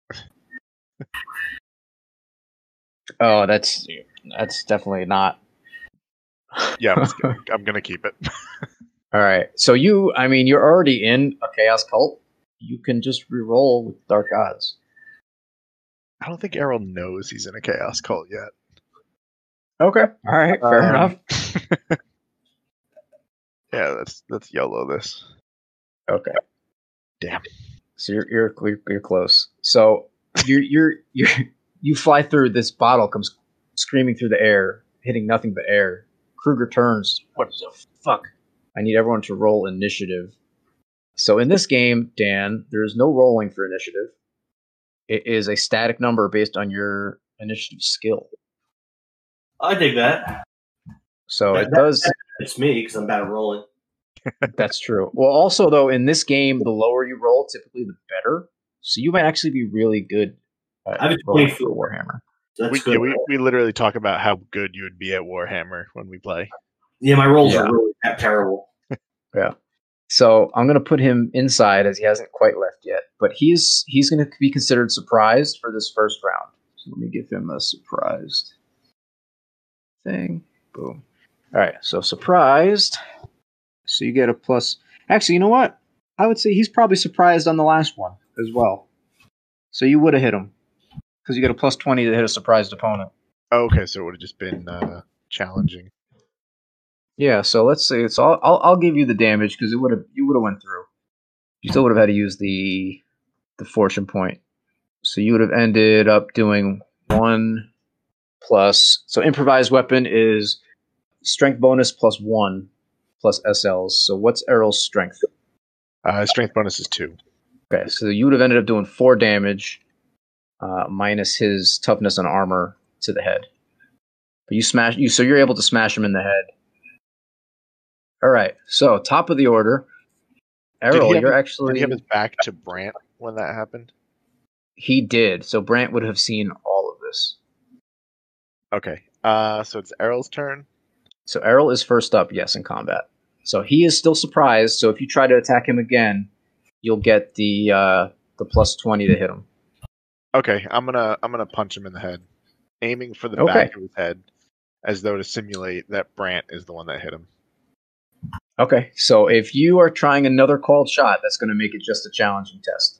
Oh, that's that's definitely not. Yeah, I'm, just gonna, I'm gonna keep it. All right. So you, I mean, you're already in a chaos cult. You can just re-roll with dark odds. I don't think Errol knows he's in a chaos cult yet. Okay. All right. Fair Um, enough. Yeah, let's let's YOLO this. Okay. Damn. So you're you're you're, you're close. So you're you're you you fly through. This bottle comes screaming through the air, hitting nothing but air. Kruger turns. What the fuck? I need everyone to roll initiative. So in this game, Dan, there is no rolling for initiative. It is a static number based on your initiative skill. I dig that. So That- it does. It's me because I'm bad at rolling. That's true. Well, also though, in this game, the lower you roll, typically the better. So you might actually be really good at I have a rolling twenty-four. for Warhammer. That's We, good. yeah, we we literally talk about how good you would be at Warhammer when we play. Yeah, my rolls Yeah. are really that terrible. So I'm going to put him inside as he hasn't quite left yet. But he's he's going to be considered surprised for this first round. So let me give him a surprised thing. Boom. All right. So surprised. So you get a plus. Actually, you know what? I would say he's probably surprised on the last one as well. So you would have hit him because you get a plus twenty to hit a surprised opponent. Oh, okay, so it would have just been uh, challenging. Yeah, so let's say it's all. I'll, I'll give you the damage because it would have you would have went through. You still would have had to use the the fortune point, so you would have ended up doing one plus. So improvised weapon is strength bonus plus one plus S Ls. So what's Errol's strength? Uh, strength bonus is two. Okay, so you would have ended up doing four damage uh, minus his toughness and armor to the head. But you smash you, so you're able to smash him in the head. All right, so top of the order, Did he Errol, have you're his- actually Did he have his back to Brant when that happened? he did. So Brant would have seen all of this. Okay, uh, so it's Errol's turn. So Errol is first up, yes, in combat. So he is still surprised. So if you try to attack him again, you'll get the uh, the plus twenty to hit him. Okay, I'm gonna I'm gonna punch him in the head, aiming for the Okay. back of his head, as though to simulate that Brant is the one that hit him. Okay, so if you are trying another called shot, that's going to make it just a challenging test.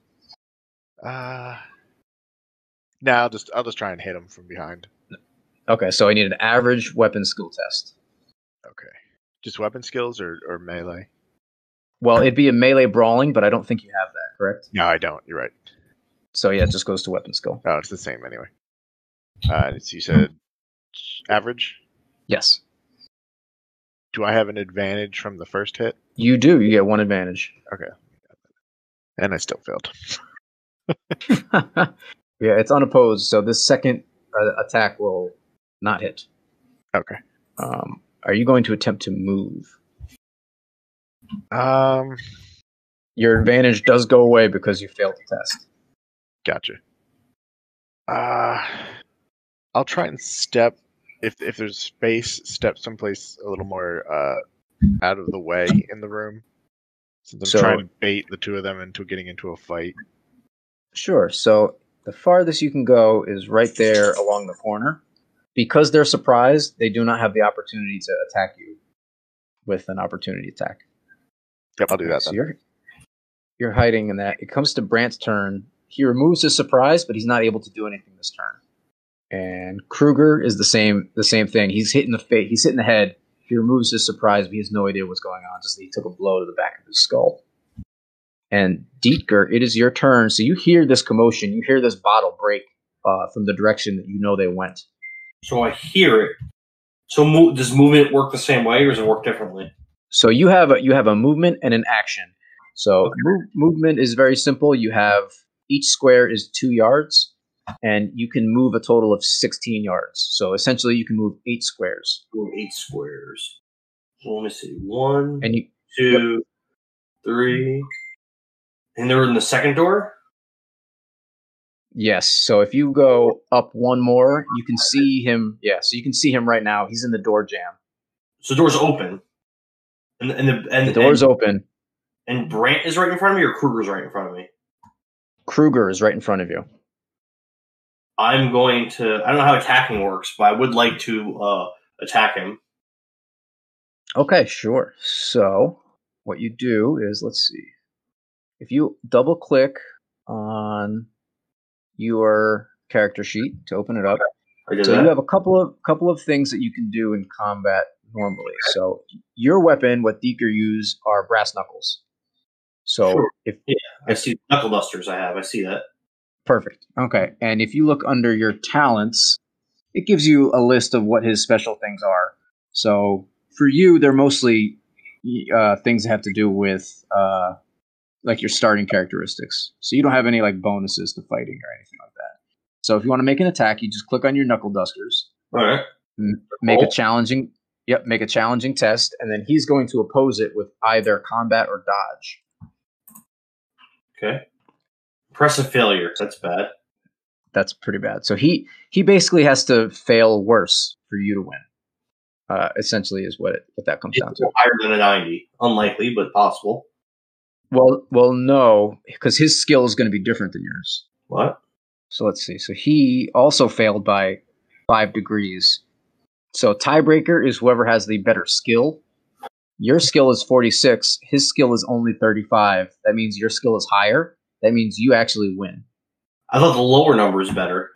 Uh, no, I'll just I'll just try and hit him from behind. Okay, so I need an average weapon skill test. Okay, just weapon skills or, or melee? Well, it'd be a melee brawling, but I don't think you have that, correct? No, I don't. You're right. So yeah, it just goes to weapon skill. Oh, it's the same anyway. Uh, so you said average. Yes, Do I have an advantage from the first hit? you do. You get one advantage. And I still failed. Yeah, it's unopposed, so this second uh, attack will not hit. Okay. Um, are you going to attempt to move? Um, Your advantage does go away because you failed the test. gotcha. Uh, I'll try and step if if there's space, step someplace a little more uh, out of the way in the room. Since I'm So- trying to bait the two of them into getting into a fight. Sure. So the farthest you can go is right there along the corner. Because they're surprised, they do not have the opportunity to attack you with an opportunity attack. Yep, I'll do that So then. you're you're hiding in that. It comes to Brant's turn. He removes his surprise, but he's not able to do anything this turn. And Kruger is the same the same thing. He's hitting the face. He's hitting the head. He removes his surprise, but he has no idea what's going on. Just that he took a blow to the back of his skull. And Dietger, it is your turn. So you hear this commotion. You hear this bottle break uh, from the direction that you know they went. So I hear it. So mo- does movement work the same way, or does it work differently? So you have a, you have a movement and an action. So move, movement is very simple. You have each square is two yards, and you can move a total of sixteen yards. So essentially, you can move eight squares. Move eight squares. So let me see. One, And you two, three. And they're in the second door? yes. So if you go up one more, you can see him. Yeah. So you can see him right now. He's in the door jam. So the door's open. And, and the and The door's and, open. and Brant is right in front of me, or Kruger's right in front of me? Kruger is right in front of you. I'm going to. I don't know how attacking works, but I would like to uh, attack him. Okay, sure. So what you do is, let's see. If you double click on your character sheet to open it up, I did so that. you have a couple of couple of things that you can do in combat normally. So your weapon, what Deeker use, are brass knuckles. So Sure. if I see knuckle dusters. I have. I see that. perfect, okay, and if you look under your talents, it gives you a list of what his special things are. So for you, they're mostly uh, things that have to do with uh, like your starting characteristics. So you don't have any like bonuses to fighting or anything like that. So if you want to make an attack, you just click on your knuckle dusters, All right. m- make a Cool. challenging, yep, make a challenging test, and then he's going to oppose it with either combat or dodge. Okay. Impressive failure. That's bad. That's pretty bad. So he he basically has to fail worse for you to win. Uh, essentially, is what it what that comes down It's to. higher than a ninety. Unlikely, but possible. Well, well, no, because his skill is going to be different than yours. What? So let's see. So he also failed by five degrees. So tiebreaker is whoever has the better skill. Your skill is forty-six. His skill is only thirty-five. That means your skill is higher. That means you actually win. I thought the lower number is better.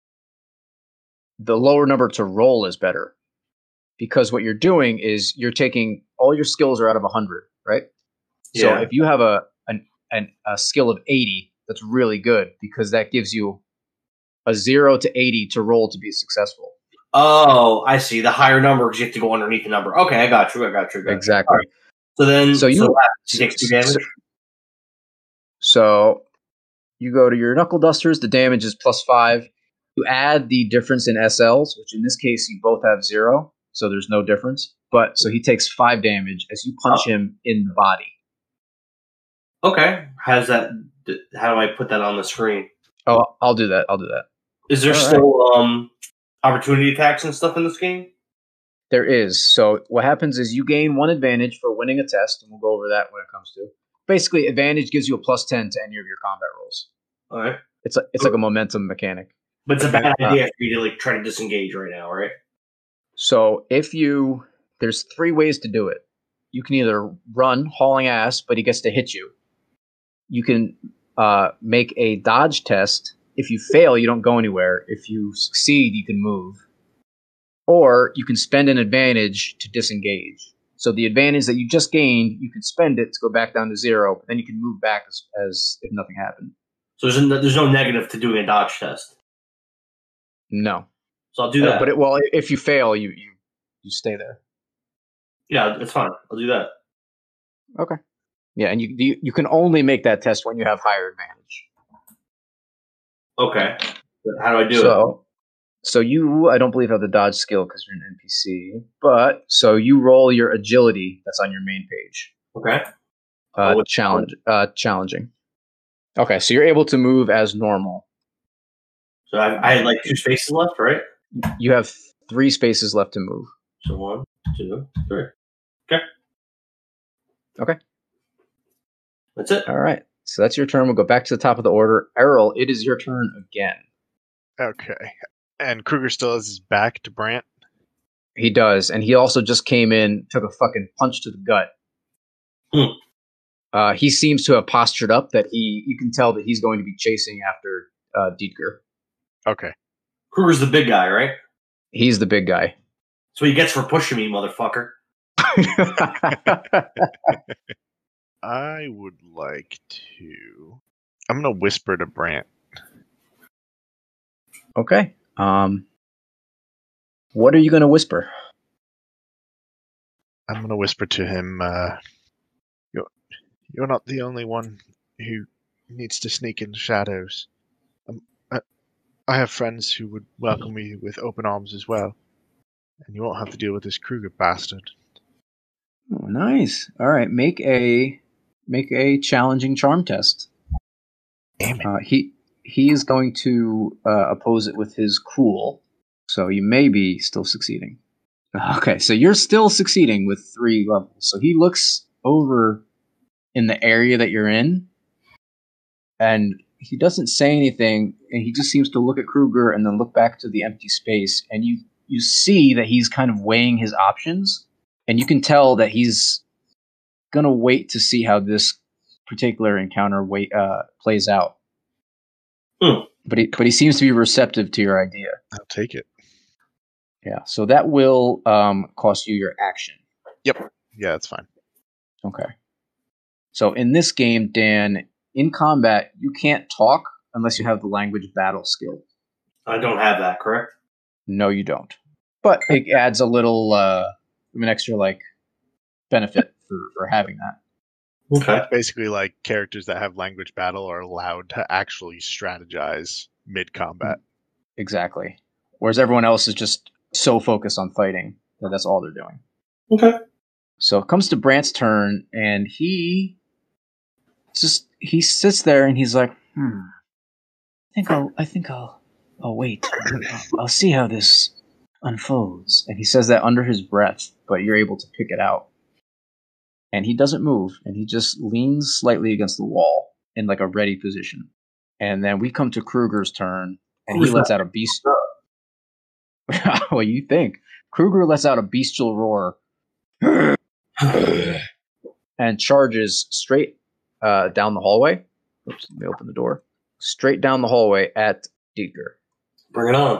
The lower number to roll is better. Because what you're doing is you're taking all your skills are out of one hundred, right? So Yeah. if you have a an, an a skill of eighty, that's really good because that gives you a zero to eighty to roll to be successful. Oh, I see. The higher number because you have to go underneath the number. Okay, I got you. I got you. I got you. Exactly. Alright. So then, So so you- you he takes two damage. So, so you go to your knuckle dusters. The damage is plus five. You add the difference in S Ls, which in this case you both have zero, so there's no difference. But so he takes five damage as you punch Oh. him in the body. Okay. How's that? How do I put that on the screen? Oh, I'll do that. I'll do that. Is there All right. still um opportunity attacks and stuff in this game? There is. So what happens is you gain one advantage for winning a test, and we'll go over that when it comes to. Basically, advantage gives you a plus ten to any of your combat rolls. All right. It's like, it's like a momentum mechanic. But it's a bad Uh, idea for you to like try to disengage right now, right? So if you, there's three ways to do it. You can either run hauling ass, but he gets to hit you. You can uh, make a dodge test. If you fail, you don't go anywhere. If you succeed, you can move. Or you can spend an advantage to disengage. So the advantage that you just gained, you can spend it to go back down to zero, but then you can move back as, as if nothing happened. So there's no, there's no negative to doing a dodge test. No. So I'll do Uh, that. but it, well, if you fail, you, you, you stay there. yeah, it's fine. I'll do that. Okay. Yeah, and you, you you can only make that test when you have higher advantage. Okay. But how do I do so, so you, I don't believe have the dodge skill because you're an N P C. But so you roll your agility that's on your main page. it? Okay. Uh, Oh, it's- challenge, uh, challenging. Okay, so you're able to move as normal. So I, I had like two spaces left, right? You have three spaces left to move. So one, two, three. Okay. Okay. That's it. All right. So that's your turn. We'll go back to the top of the order. Errol, it is your turn again. Okay. And Kruger still has his back to Brant? He does. And he also just came in, took a fucking punch to the gut. Hmm. Uh, he seems to have postured up that he, you can tell that he's going to be chasing after uh, Dietger. Okay. Kruger's the big guy, right? He's the big guy. That's what he gets for pushing me, motherfucker. I would like to... I'm going to whisper to Brant. Okay. Um, what are you going to whisper? I'm going to whisper to him, uh, you're, you're not the only one who needs to sneak in the shadows. Um, I, I have friends who would welcome me with open arms as well. And you won't have to deal with this Kruger bastard. Oh, nice. All right. Make a make a challenging charm test. Damn it. Uh, he he is going to uh, oppose it with his cool, so you may be still succeeding. Okay, so you're still succeeding with three levels. So he looks over in the area that you're in, and he doesn't say anything, and he just seems to look at Kruger and then look back to the empty space, and you you see that he's kind of weighing his options, and you can tell that he's gonna wait to see how this particular encounter wait, uh, plays out. Hmm. But he but he seems to be receptive to your idea. I'll take it. Yeah, so that will um, cost you your action. Yep. Yeah, that's fine. Okay. So in this game, Dan, in combat, you can't talk unless you have the language battle skill. I don't have that, correct? No, you don't. But it adds a little, uh, an extra, like, benefit for, for having that. Okay. It's basically like characters that have language battle are allowed to actually strategize mid-combat. Exactly. Whereas everyone else is just so focused on fighting that that's all they're doing. Okay. So it comes to Brant's turn, and he just he sits there and he's like, "Hmm, I think I'll, I think I'll, I'll wait. I'll, I'll see how this unfolds." And he says that under his breath, but you're able to pick it out. And he doesn't move, and he just leans slightly against the wall in like a ready position. And then we come to Kruger's turn, and he lets out a beast. What do you think? Kruger lets out a bestial roar and charges straight uh, down the hallway. Oops, let me open the door. Straight down the hallway at Dietger. Bring it on.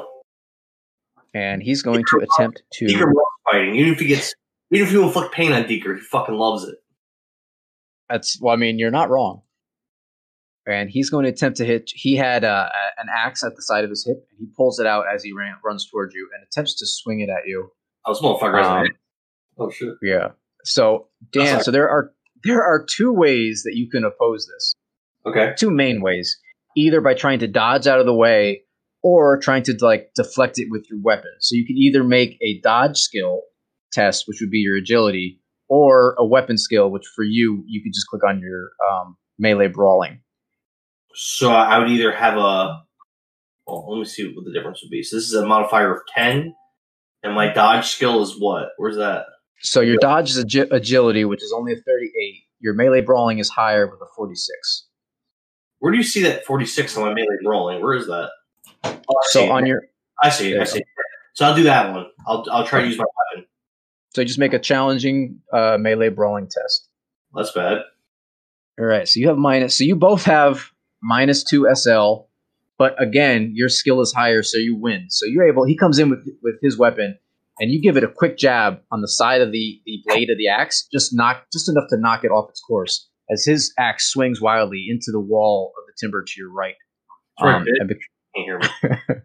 And he's going to attempt to... Dietger loves fighting. Even if he gets... Even if you inflict pain on Dietger, he fucking loves it. That's... Well, I mean, you're not wrong. And he's going to attempt to hit... He had uh, an axe at the side of his hip, and he pulls it out as he ran, runs towards you and attempts to swing it at you. Oh, this motherfucker has Um, a hit. Oh, shit. Yeah. So, Dan, sorry. so there are there are two ways that you can oppose this. Okay. Two main ways. Either by trying to dodge out of the way or trying to like deflect it with your weapon. So you can either make a dodge skill test, which would be your agility, or a weapon skill, which for you, you could just click on your um, melee brawling. So I would either have a... Well, let me see what the difference would be. So this is a modifier of ten, and my dodge skill is what? Where's that? So your dodge is agi- agility, which is only a thirty-eight. Your melee brawling is higher with a forty-six. Where do you see that forty-six on my melee rolling? Where is that? Oh, I So see it. on your... I see it. I see it. So I'll do that one. I'll I'll try to use my weapon. So you just make a challenging uh, melee brawling test. That's bad. All right, so you have minus. So you both have minus two S L, but again, your skill is higher, so you win. So you're able. He comes in with with his weapon, and you give it a quick jab on the side of the, the blade of the axe, just knock just enough to knock it off its course, as his axe swings wildly into the wall of the timber to your right. Sorry, Um, bitch. and, be- Can't hear me.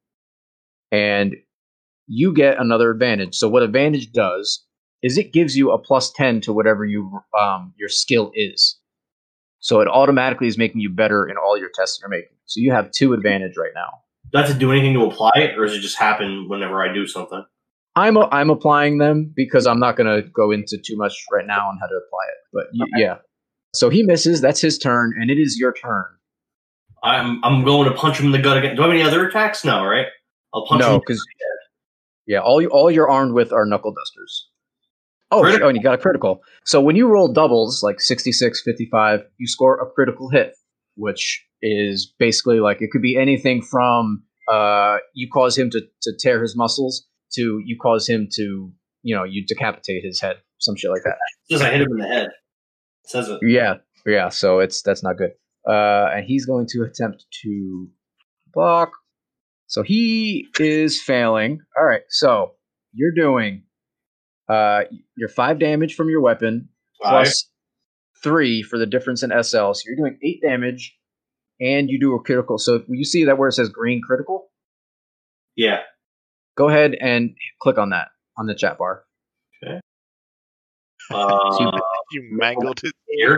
and you get another advantage. So what advantage does is it gives you a plus ten to whatever you um, your skill is. So it automatically is making you better in all your tests you're making. So you have two advantage right now. Do I have to do anything to apply it, or does it just happen whenever I do something? I'm a, I'm applying them because I'm not going to go into too much right now on how to apply it. But y- Okay. yeah. So he misses. That's his turn, and it is your turn. I'm I'm going to punch him in the gut again. Do I have any other attacks? No, right? I'll punch No, him. because Yeah, all you all you're armed with are knuckle dusters. Oh, sh- Critical. oh, and you got a critical. So when you roll doubles, like sixty-six, fifty-five, you score a critical hit, which is basically like it could be anything from uh, you cause him to, to tear his muscles to you cause him to, you know, you decapitate his head, some shit like that. Just I hit him in the head. It says it. Yeah, yeah. So it's that's not good. Uh, and he's going to attempt to block. So he is failing. All right. So you're doing uh, your five damage from your weapon plus three for the difference in S L. So you're doing eight damage, and you do a critical. So you see that where it says green critical, Yeah. go ahead and click on that on the chat bar. Okay. So you- Uh, You mangled his here.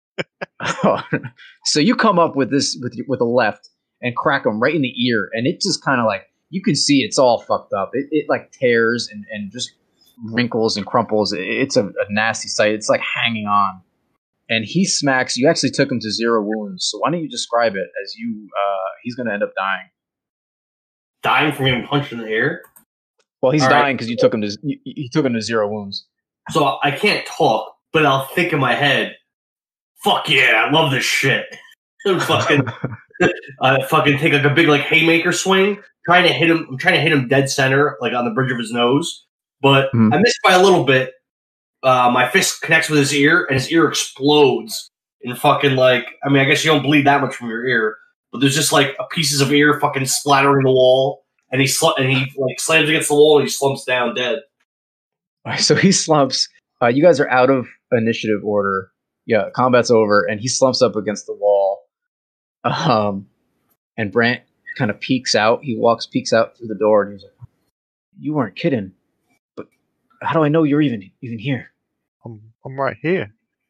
so you come up with this with with a left and crack him right in the ear, and it just kind of like you can see it's all fucked up. It, it like tears and, and just wrinkles and crumples. It, it's a, a nasty sight. It's like hanging on. And he smacks. You actually took him to zero wounds. So why don't you describe it as you? Uh, he's going to end up dying. Dying from getting punched in the ear. Well, he's All dying right. because you took him to you, you took him to zero wounds. So I can't talk, but I'll think in my head, fuck yeah, I love this shit. And fucking, uh, fucking take like a big like haymaker swing, trying to hit him. I'm trying to hit him dead center, like on the bridge of his nose, but Mhm. I missed by a little bit. Uh, my fist connects with his ear, and his ear explodes. And fucking like, I mean, I guess you don't bleed that much from your ear, but there's just like pieces of ear fucking splattering the wall, and he sl- and he like slams against the wall, and he slumps down dead. All right, so he slumps. Uh, you guys are out of initiative order. Yeah, combat's over, and he slumps up against the wall. Um, and Brant kind of peeks out. He walks, peeks out through the door, and he's like, "You weren't kidding, but how do I know you're even even here?" I'm, I'm right here.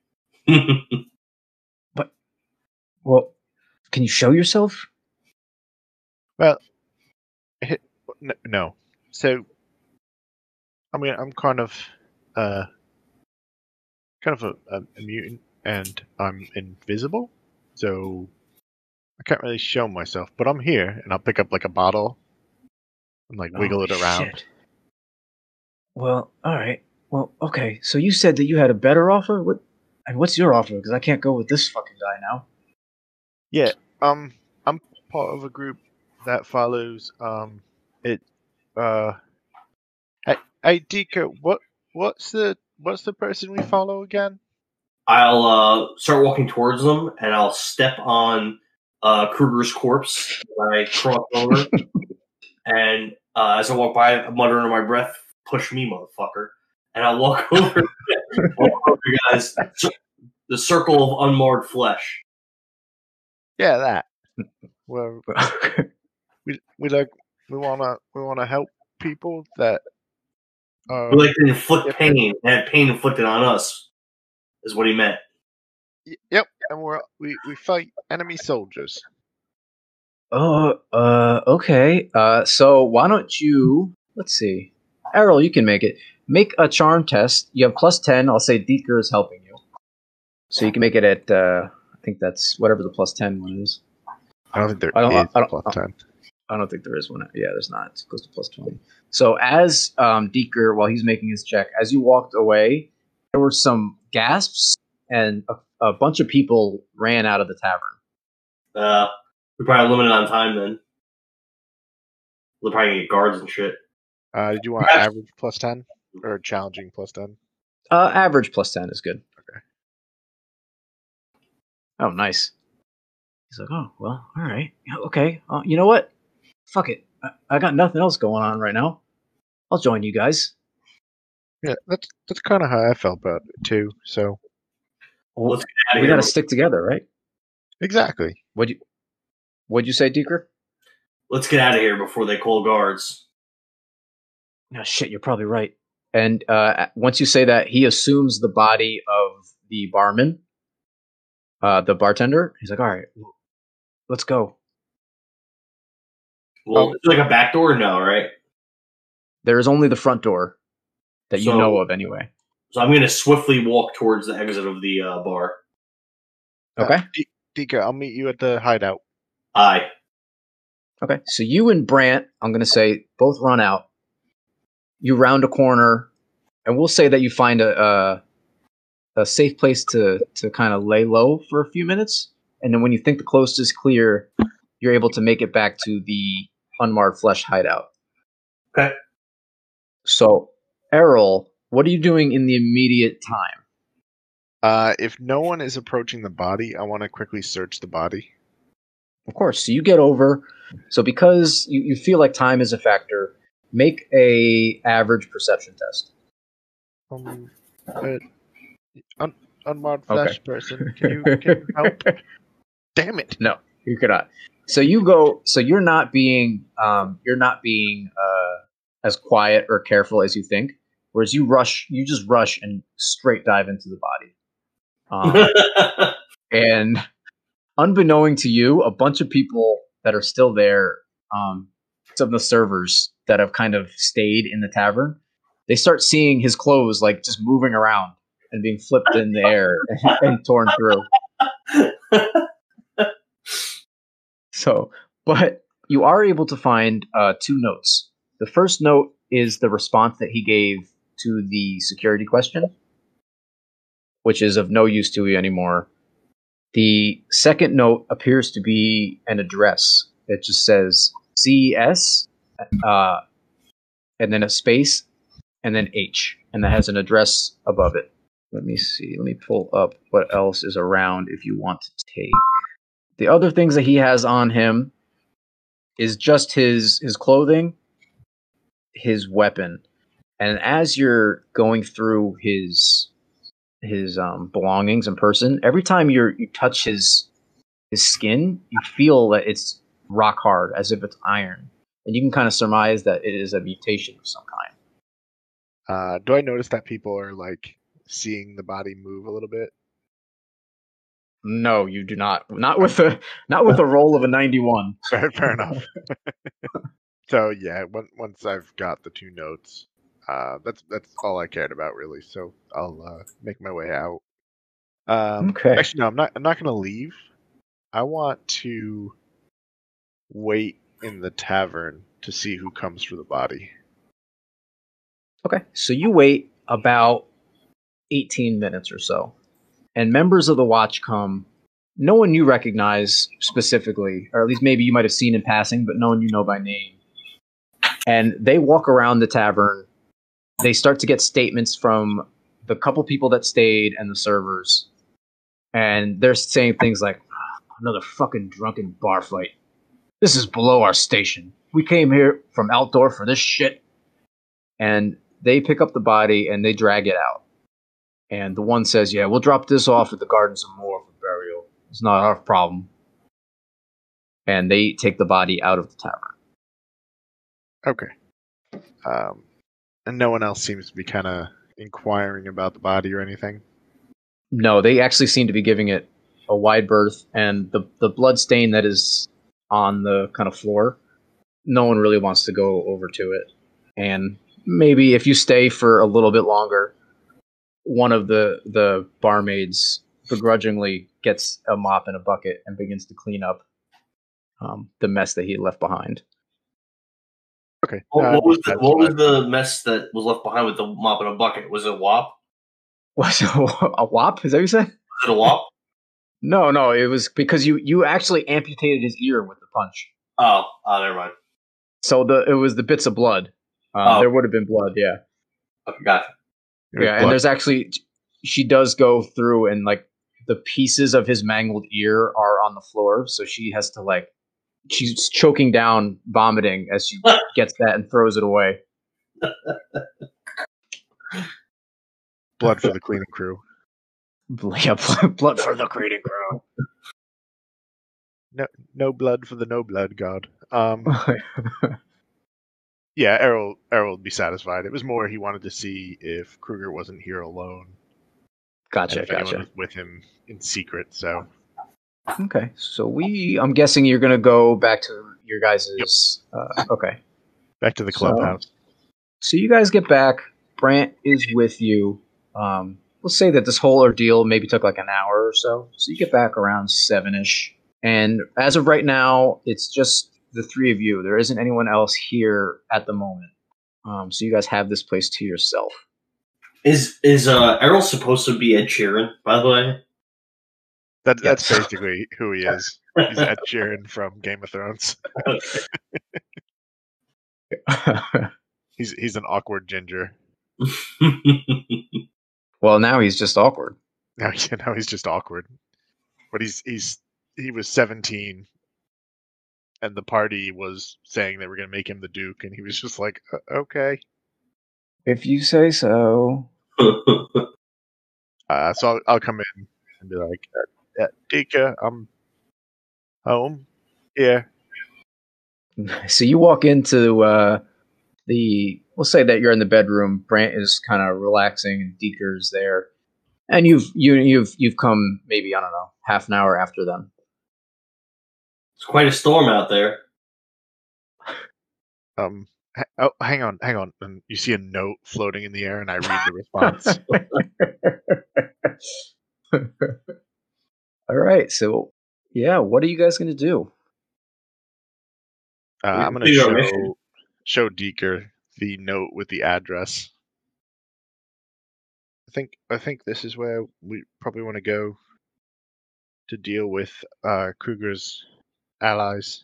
Well, can you show yourself? Well, it, n- no. So, I mean, I'm kind of, uh, kind of a, a, a mutant, and I'm invisible, so I can't really show myself. But I'm here, and I'll pick up like a bottle and like wiggle Oh, it around. shit. Well, all right. Well, okay. So you said that you had a better offer. What? And what's your offer? Because I can't go with this fucking guy now. Yeah, um, I'm part of a group that follows um it. Uh, hey, hey, Deco, what what's the what's the person we follow again? I'll uh, start walking towards them, and I'll step on uh, Kruger's corpse. I cross over, and uh, as I walk by, I mutter under my breath, "Push me, motherfucker!" And I'll walk over, walk over, guys. Cir- The circle of unmarred flesh. Yeah, that. Well, we we like we wanna we wanna help people that. Uh, We like to inflict Yep. pain, and have pain inflicted on us. Is what he meant. y- yep, and we're we we fight enemy soldiers. Oh, uh, okay. Uh, so why don't you? Let's see. Errol, you can make it. Make a charm test. You have plus ten. I'll say Deeker is helping you, so you can make it at. Uh, I think that's whatever the plus ten one is. I don't think there I don't- is I don't- plus ten. I don't think there is one. Yeah, there's not. It's close to plus twenty. So as um, Deeker, while he's making his check, as you walked away, there were some gasps, and a, a bunch of people ran out of the tavern. Uh, we're probably limited on time then. We'll probably gonna get guards and shit. Uh, did you want Yes. average plus ten or challenging plus ten? Uh, average plus ten is good. Okay. Oh, nice. He's like, oh, well, all right. Yeah, okay. Uh, you know what? Fuck it. I, I got nothing else going on right now. I'll join you guys. Yeah, that's that's kind of how I felt about it too. So Well, Let's get out of we here. got to stick together, right? exactly. What'd you, what'd you say, Deeker? Let's get out of here before they call guards. No, shit, you're probably right. And uh, once you say that, he assumes the body of the barman, uh, the bartender. He's like, all right, let's go. Well, Um, it's like a back door now, right? There is only the front door that you So- know of anyway. So I'm gonna swiftly walk towards the exit of the uh, bar. Okay. Uh, D- Deco, I'll meet you at the hideout. Aye. Okay. So you and Brant, I'm going to say, both run out. you round a corner, and we'll say that you find a a, a safe place to to kind of lay low for a few minutes, and then when you think the coast is clear, you're able to make it back to the unmarred flesh hideout. Okay. So, Errol, what are you doing in the immediate time? Uh, if no one is approaching the body, I want to quickly search the body. Of course. So you get over. So because you, you feel like time is a factor, make a average perception test. Um, uh, un- unmarred Okay. flesh person, can you, can you help? Damn it! No, you cannot. So you go. So you're not being. Um, you're not being uh, as quiet or careful as you think. Whereas you rush, you just rush and straight dive into the body. Um, and unbeknown to you, a bunch of people that are still there, um, some of the servers that have kind of stayed in the tavern, they start seeing his clothes like just moving around and being flipped in the air and, and torn through. So, but you are able to find uh, two notes. The first note is the response that he gave to the security question, which is of no use to you anymore. The second note appears to be an address. It just says C S, uh, and then a space, and then H, and that has an address above it. Let me see. Let me pull up what else is around if you want to take. The other things that he has on him is just his his clothing, his weapon, and as you're going through his his um, belongings in person, every time you you touch his his skin, you feel that it's rock hard, as if it's iron, and you can kind of surmise that it is a mutation of some kind. Uh, do I notice that people are like seeing the body move a little bit? No, you do not. Not with a not with a roll of a ninety-one. Fair, fair enough. So yeah, once once I've got the two notes, uh, that's that's all I cared about really. So I'll uh, make my way out. Um, Okay. Actually, no, I'm not. I'm not going to leave. I want to wait in the tavern to see who comes for the body. Okay. So you wait about eighteen minutes or so, and members of the watch come. No one you recognize specifically, or at least maybe you might have seen in passing, but no one you know by name. And they walk around the tavern. They start to get statements from the couple people that stayed and the servers. And they're saying things like, another fucking drunken bar fight. This is below our station. We came here from outdoor for this shit. And they pick up the body and they drag it out. And the one says, yeah, we'll drop this off at the Gardens of Moor for burial. It's not our problem. And they take the body out of the tavern. Okay. Um, and no one else seems to be kind of inquiring about the body or anything. No, they actually seem to be giving it a wide berth, and the the blood stain that is on the kind of floor, no one really wants to go over to it. And maybe if you stay for a little bit longer, one of the the barmaids begrudgingly gets a mop and a bucket and begins to clean up um, the mess that he left behind. Okay. What, uh, what was the, that's what was fine. the mess that was left behind with the mop and a bucket? Was it a wop? Was it a wop? Is that what you said? Was it a wop? No, no. It was because you you actually amputated his ear with the punch. Oh, oh, never mind. So the it was the bits of blood. Um, Oh. There would have been blood, yeah. Okay, gotcha. It was Yeah, and blood. there's actually she does go through and like the pieces of his mangled ear are on the floor, so she has to like she's choking down, vomiting as she gets that and throws it away. blood for the cleaning crew. Yeah, blood for the cleaning crew. No, no blood for the no blood god. Um, yeah, Errol, Errol would be satisfied. It was more he wanted to see if Kruger wasn't here alone, Gotcha, and if anyone gotcha. was with him in secret. So Okay, so we, I'm guessing you're gonna go back to your guys' uh, okay. back to the So- clubhouse. So you guys get back. Brant is with you. Um, we'll say that this whole ordeal maybe took like an hour or so. So you get back around seven-ish. And as of right now, it's just the three of you. There isn't anyone else here at the moment. Um, so you guys have this place to yourself. Is is uh Errol supposed to be Ed Sheeran, by the way? That, Yes. That's basically who he is. He's Ed Sheeran from Game of Thrones. He's he's an awkward ginger. Well, now he's just awkward. Now, you know, he's just awkward. But he's he's he was seventeen, and the party was saying they were going to make him the Duke, and he was just like, uh, okay. If you say so. Uh, so I'll, I'll come in and be like, uh, uh, Dika, I'm home. Yeah. So you walk into uh, the. We'll say that you're in the bedroom. Brant is kind of relaxing, and Deeker's there, and you've you you've you've come maybe I don't know half an hour after them. It's quite a storm out there. Um. ha- Oh, hang on, hang on. And you see a note floating in the air, and I read the response. All right, so yeah, what are you guys going to do? Uh, I'm going to Complete our show mission. show Deeker the note with the address. I think I think this is where we probably want to go to deal with uh, Kruger's allies.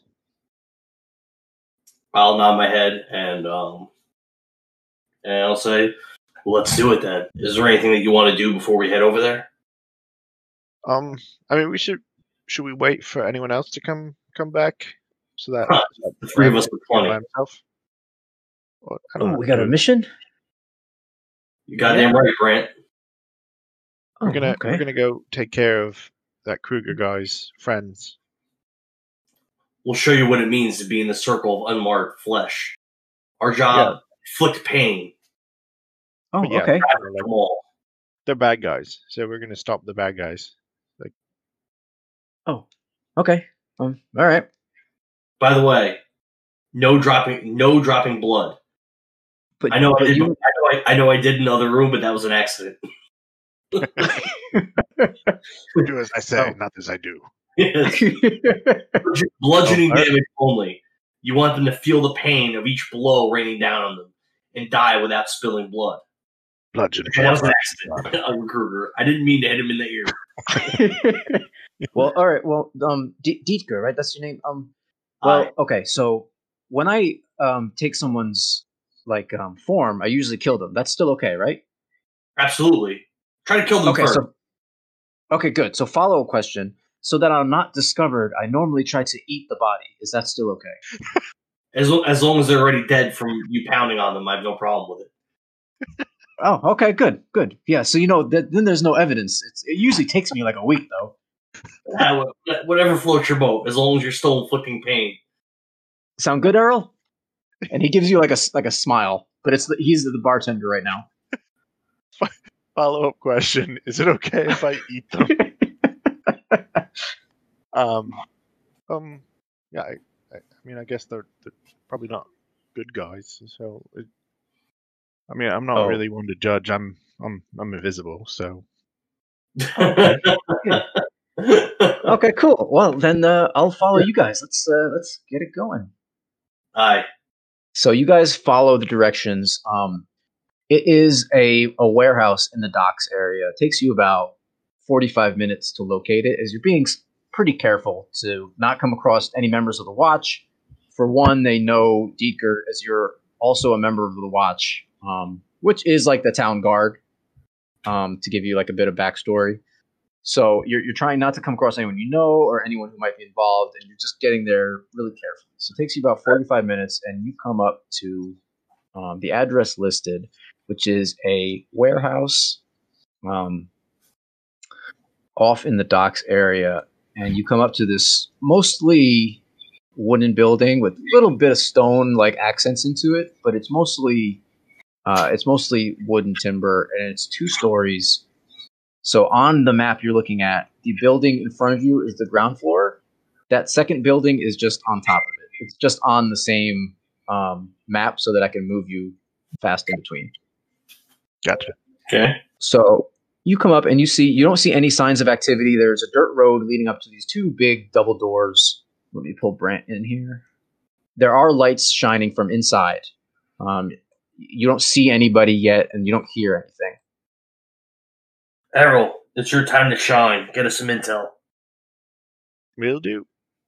I'll nod my head and um and I'll say, well, let's do it then. Is there anything that you want to do before we head over there? Um, I mean, we should should we wait for anyone else to come come back so that, Huh, so that the three of us Brandon are can plenty. by himself? Or, I don't Oh, know, we got a dude. mission. You goddamn right, Brant. Oh, We're gonna okay. we're gonna go take care of that Kruger guy's friends. We'll show you what it means to be in the circle of unmarked flesh. Our job, inflict pain Oh, But yeah, okay. they're, like, from all. they're bad guys, so we're gonna stop the bad guys. Oh, okay. Um, all right. By the way, no dropping, no dropping blood. But I know, I, but did, you. I know, I, I know, I did in the other room, but that was an accident. Do as I say, Oh. not as I do. Yes. Bludgeoning Oh, alright. damage only. You want them to feel the pain of each blow raining down on them and die without spilling blood. Bludgeoning. And that was an accident, Uncle Kruger. I didn't mean to hit him in the ear. Well, all right. Well, um, D- Dietger, right? That's your name. Um, well, Aye. okay. So when I um take someone's like um form, I usually kill them. That's still okay, right? Absolutely. Try to kill them Okay. first. So okay, good. So follow up question. So that I'm not discovered, I normally try to eat the body. Is that still okay? As, lo- as long as they're already dead from you pounding on them, I have no problem with it. Oh, okay, good, good. Yeah. So you know, th- then there's no evidence. It's, it usually takes me like a week, though. Ah, wha- whatever floats your boat, as long as you're still inflicting pain. Sound good, Earl? And he gives you like a s- like a smile, but it's the, he's the bartender right now. Follow up question: is it okay if I eat them? um, um, yeah. I, I, I mean, I guess they're, they're probably not good guys. So, it, I mean, I'm not Oh. really one to judge. I'm I'm I'm invisible, so Okay, cool. Well, then uh, I'll follow you guys. Let's uh, let's get it going. Aye. So you guys follow the directions. Um, it is a, a warehouse in the docks area. It takes you about forty-five minutes to locate it, as you're being s- pretty careful to not come across any members of the Watch. For one, they know Deeker as you're also a member of the Watch, um, which is like the town guard, um, to give you like a bit of backstory. So you're, you're trying not to come across anyone you know or anyone who might be involved, and you're just getting there really carefully. So it takes you about forty-five minutes, and you come up to um, the address listed, which is a warehouse um, off in the docks area. And you come up to this mostly wooden building with a little bit of stone like accents into it, but it's mostly uh, it's mostly wood and timber, and it's two stories. So on the map you're looking at, the building in front of you is the ground floor. That second building is just on top of it. It's just on the same um, map so that I can move you fast in between. gotcha. Okay. So you come up and you see, you don't see any signs of activity. There's a dirt road leading up to these two big double doors. Let me pull Brant in here. There are lights shining from inside. Um, you don't see anybody yet, and you don't hear anything. Errol, it's your time to shine. Get us some intel. Will do.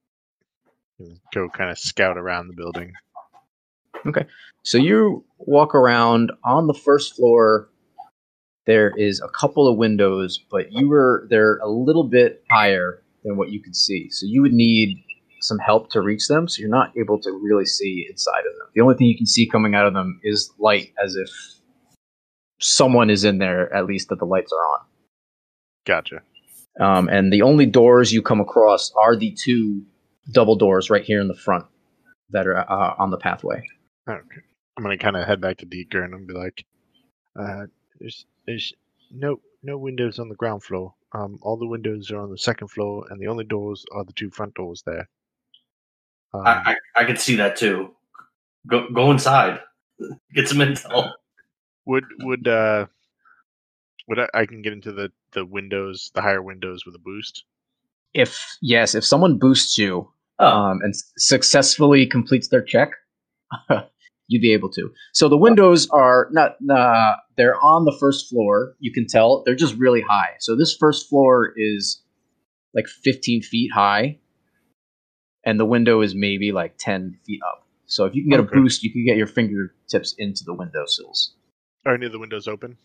Go kind of scout around the building. Okay. So you walk around on the first floor. There is a couple of windows, but you were they're a little bit higher than what you could see. So you would need some help to reach them, so you're not able to really see inside of them. The only thing you can see coming out of them is light, as if someone is in there, at least that the lights are on. Gotcha. Um, and the only doors you come across are the two double doors right here in the front that are uh, on the pathway. Okay. I'm gonna kind of head back to Deeker and I'm be like, uh, "There's there's no no windows on the ground floor. Um, all the windows are on the second floor, and the only doors are the two front doors there." Um, I, I I can see that too. Go go inside. Get some intel. would would uh would I, I can get into the the windows, the higher windows with a boost? If yes, if someone boosts you Oh, um, and s- successfully completes their check, you'd be able to. So the windows are not, uh, they're on the first floor. You can tell they're just really high. So this first floor is like fifteen feet high, and the window is maybe like ten feet up. So if you can get Okay. a boost, you can get your fingertips into the window sills. Are any of the windows open?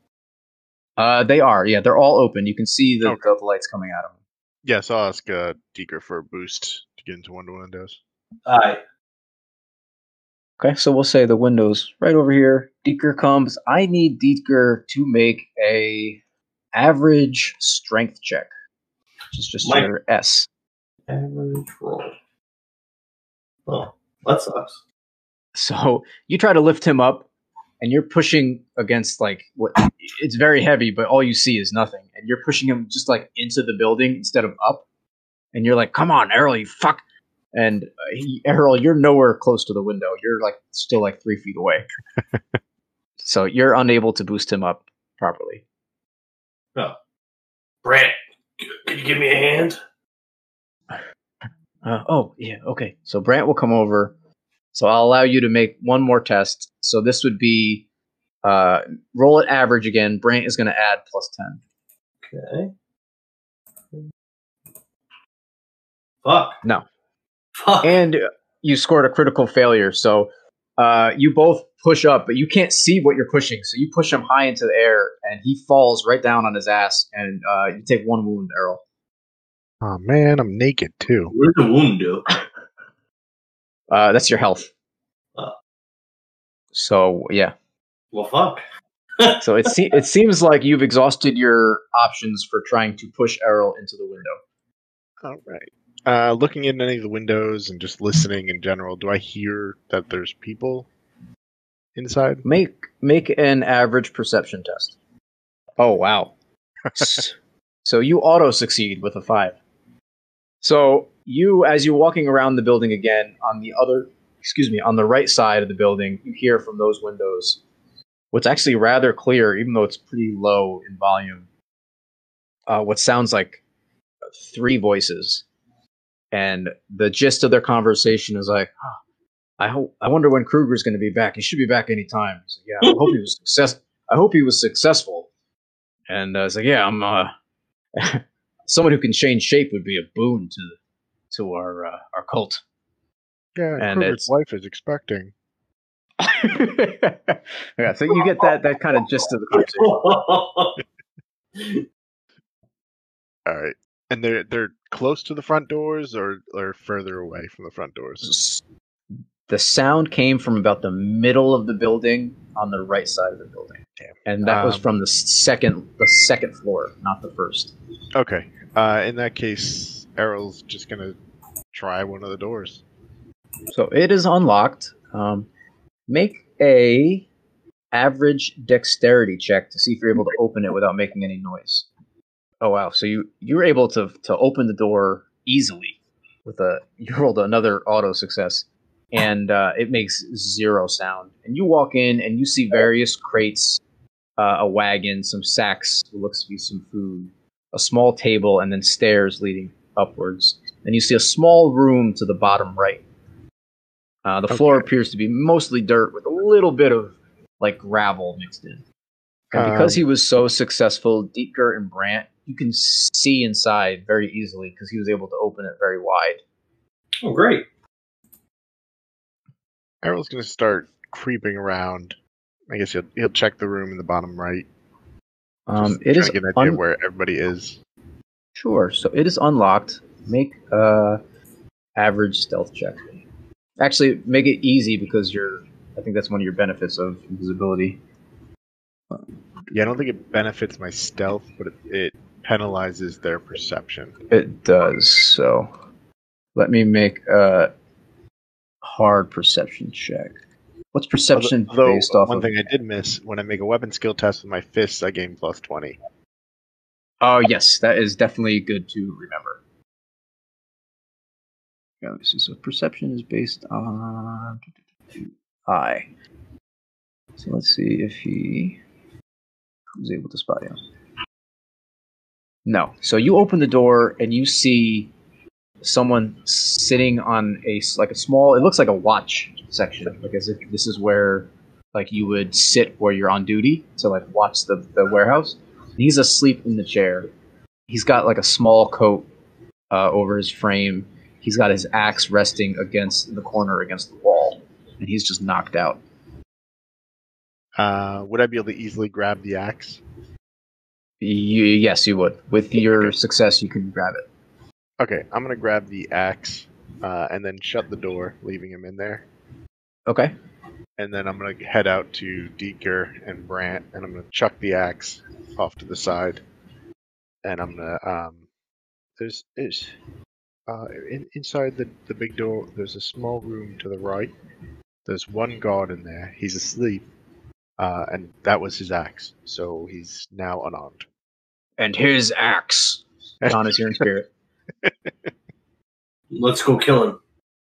Uh, they are, yeah, they're all open. You can see the, Okay. the, the lights coming out of them. Yes, I'll ask uh, Deeker for a boost to get into one of the windows. all right. Okay, so we'll say the window's right over here. Deeker comes. I need Deeker to make a average strength check, which is just Mike. your S. Average roll. Oh, that sucks. So you try to lift him up, and you're pushing against like what? It's very heavy, but all you see is nothing, and you're pushing him just like into the building instead of up. And you're like, "Come on, Errol, you fuck!" And uh, he, Errol, you're nowhere close to the window. You're like still like three feet away. So you're unable to boost him up properly. Brant, can you give me a hand? Uh, oh, yeah, okay. So Brant will come over. So I'll allow you to make one more test. So this would be uh, roll at average again. Brant is going to add plus ten. Okay. Fuck. No. Fuck. And you scored a critical failure. So uh, you both push up, but you can't see what you're pushing. So you push him high into the air, and he falls right down on his ass, and uh, you take one wound, Errol. Oh man, I'm naked too. What does the wound do? Uh, that's your health. Oh. So, yeah. Well, fuck. So it, se- it seems like you've exhausted your options for trying to push Errol into the window. All right. Uh, looking in any of the windows and just listening in general, do I hear that there's people inside? Make make an average perception test. Oh wow! S- so you auto succeed with a five. So you, as you're walking around the building again, on the other, excuse me, on the right side of the building, you hear from those windows what's actually rather clear, even though it's pretty low in volume. Uh, what sounds like three voices, and the gist of their conversation is like, oh, I hope. I wonder when Kruger's going to be back. He should be back anytime. He's like, yeah, I hope he was success. I hope he was successful. And uh, it's like, yeah, I'm. Uh, someone who can change shape would be a boon to to our uh, our cult. Yeah, And Kruger's it's- wife is expecting. Yeah, so you get that that kind of gist of the conversation. All right, and they're they're close to the front doors or or further away from the front doors. The sound came from about the middle of the building on the right side of the building, Damn. and that was Um, from the second the second floor, not the first. Okay. Uh, in that case, Errol's just gonna try one of the doors. So it is unlocked. Um, make a average dexterity check to see if you're able to open it without making any noise. Oh wow! So you you were able to to open the door easily with a you rolled another auto success, and uh, it makes zero sound. And you walk in and you see various crates, uh, a wagon, some sacks, what looks to be some food, a small table, and then stairs leading upwards. And you see a small room to the bottom right. Uh, the floor Okay. appears to be mostly dirt with a little bit of like gravel mixed in. And because Um, he was so successful, Dietger and Brandt, you can see inside very easily because he was able to open it very wide. Oh, great. Errol's going to start creeping around. I guess he'll he'll check the room in the bottom right. Um, Just it trying is to get an idea un- of where everybody is. Sure. So it is unlocked. Make a average stealth check. Actually, make it easy because you're. I think that's one of your benefits of invisibility. Yeah, I don't think it benefits my stealth, but it, it penalizes their perception. It does. So let me make a hard perception check. What's perception Although, based off one of? thing I did miss, when I make a weapon skill test with my fists, I gain plus twenty. Oh yes, that is definitely good to remember. Yeah, let me see. So perception is based on I. So let's see if he was able to spot you. No. So you open the door and you see someone sitting on a like a small. It looks like a watch section, like as if this is where like you would sit where you're on duty to like watch the the warehouse. He's asleep in the chair. He's got like a small coat uh, over his frame. He's got his axe resting against the corner against the wall, and he's just knocked out. Uh, would I be able to easily grab the axe? You, yes, you would. With your Okay. success, you can grab it. Okay, I'm gonna grab the axe uh, and then shut the door, leaving him in there. Okay. And then I'm gonna head out to Deeker and Brandt, and I'm gonna chuck the axe off to the side. And I'm gonna um, there's there's uh, in, inside the the big door. There's a small room to the right. There's one guard in there. He's asleep, uh, and that was his axe. So he's now unarmed. And his axe. John is here in spirit. Let's go kill him.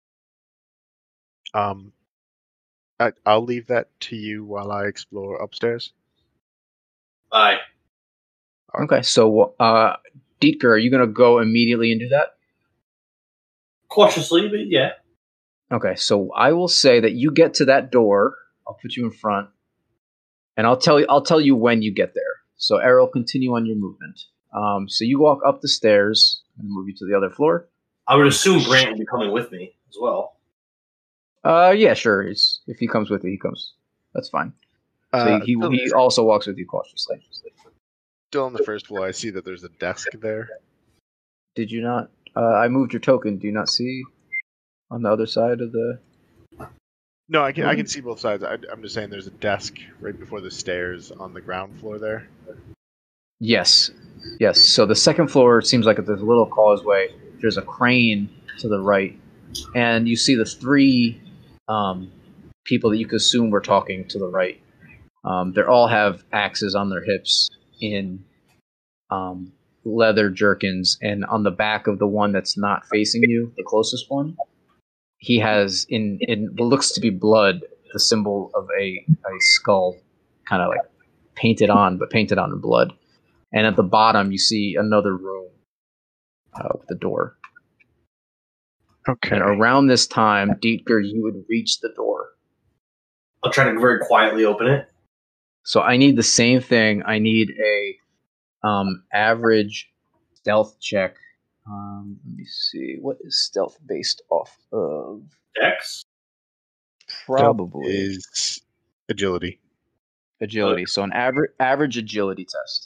Um, I, I'll leave that to you while I explore upstairs. Aye. Okay, so uh, Dietger, are you going to go immediately and do that? Cautiously, but yeah. Okay, so I will say that you get to that door. I'll put you in front, and I'll tell you. I'll tell you when you get there. So Errol, continue on your movement. Um, so you walk up the stairs and move you to the other floor. I would assume Brant would be coming with me as well. Uh, yeah, sure. He's, if he comes with you, he comes. That's fine. So Uh, he still, he also walks with you cautiously. still on the first floor, I see that there's a desk there. Did you not? Uh, I moved your token. Do you not see on the other side of the? No, I can I can see both sides. I, I'm just saying there's a desk right before the stairs on the ground floor there. Yes, yes. So the second floor seems like there's a little causeway. There's a crane to the right, and you see the three um, people that you could assume were talking to the right. Um, they all have axes on their hips in um, leather jerkins, and on the back of the one that's not facing you, the closest one, he has in in what looks to be blood, the symbol of a, a skull, kind of like painted on, but painted on in blood. And at the bottom, you see another room uh, with the door. Okay. And around this time, Dietger, you would reach the door. I'll try to very quietly open it. So I need the same thing. I need a um, average stealth check. Um, let me see. What is stealth based off of? Dex? Probably Is agility. agility. So an average average agility test.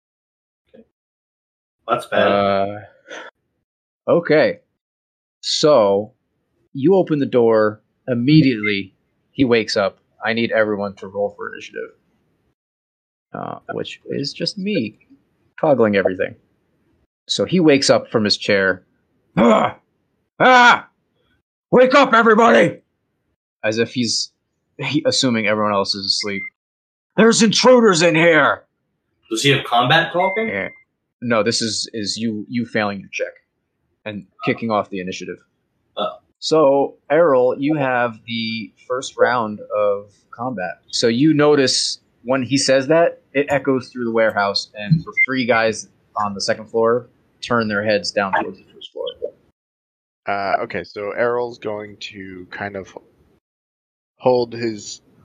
That's bad. Uh, okay. So you open the door immediately. He wakes up. I need everyone to roll for initiative, uh, which is just me toggling everything. So he wakes up from his chair. Ah! Ah! Wake up, everybody! As if he's he, assuming everyone else is asleep. There's intruders in here! Does he have combat talking? Yeah. No, this is, is you you failing your check and kicking off the initiative. Oh. So, Errol, you have the first round of combat. So you notice when he says that, it echoes through the warehouse, and the three guys on the second floor turn their heads down towards the first floor. Uh, okay, so Errol's going to kind of hold his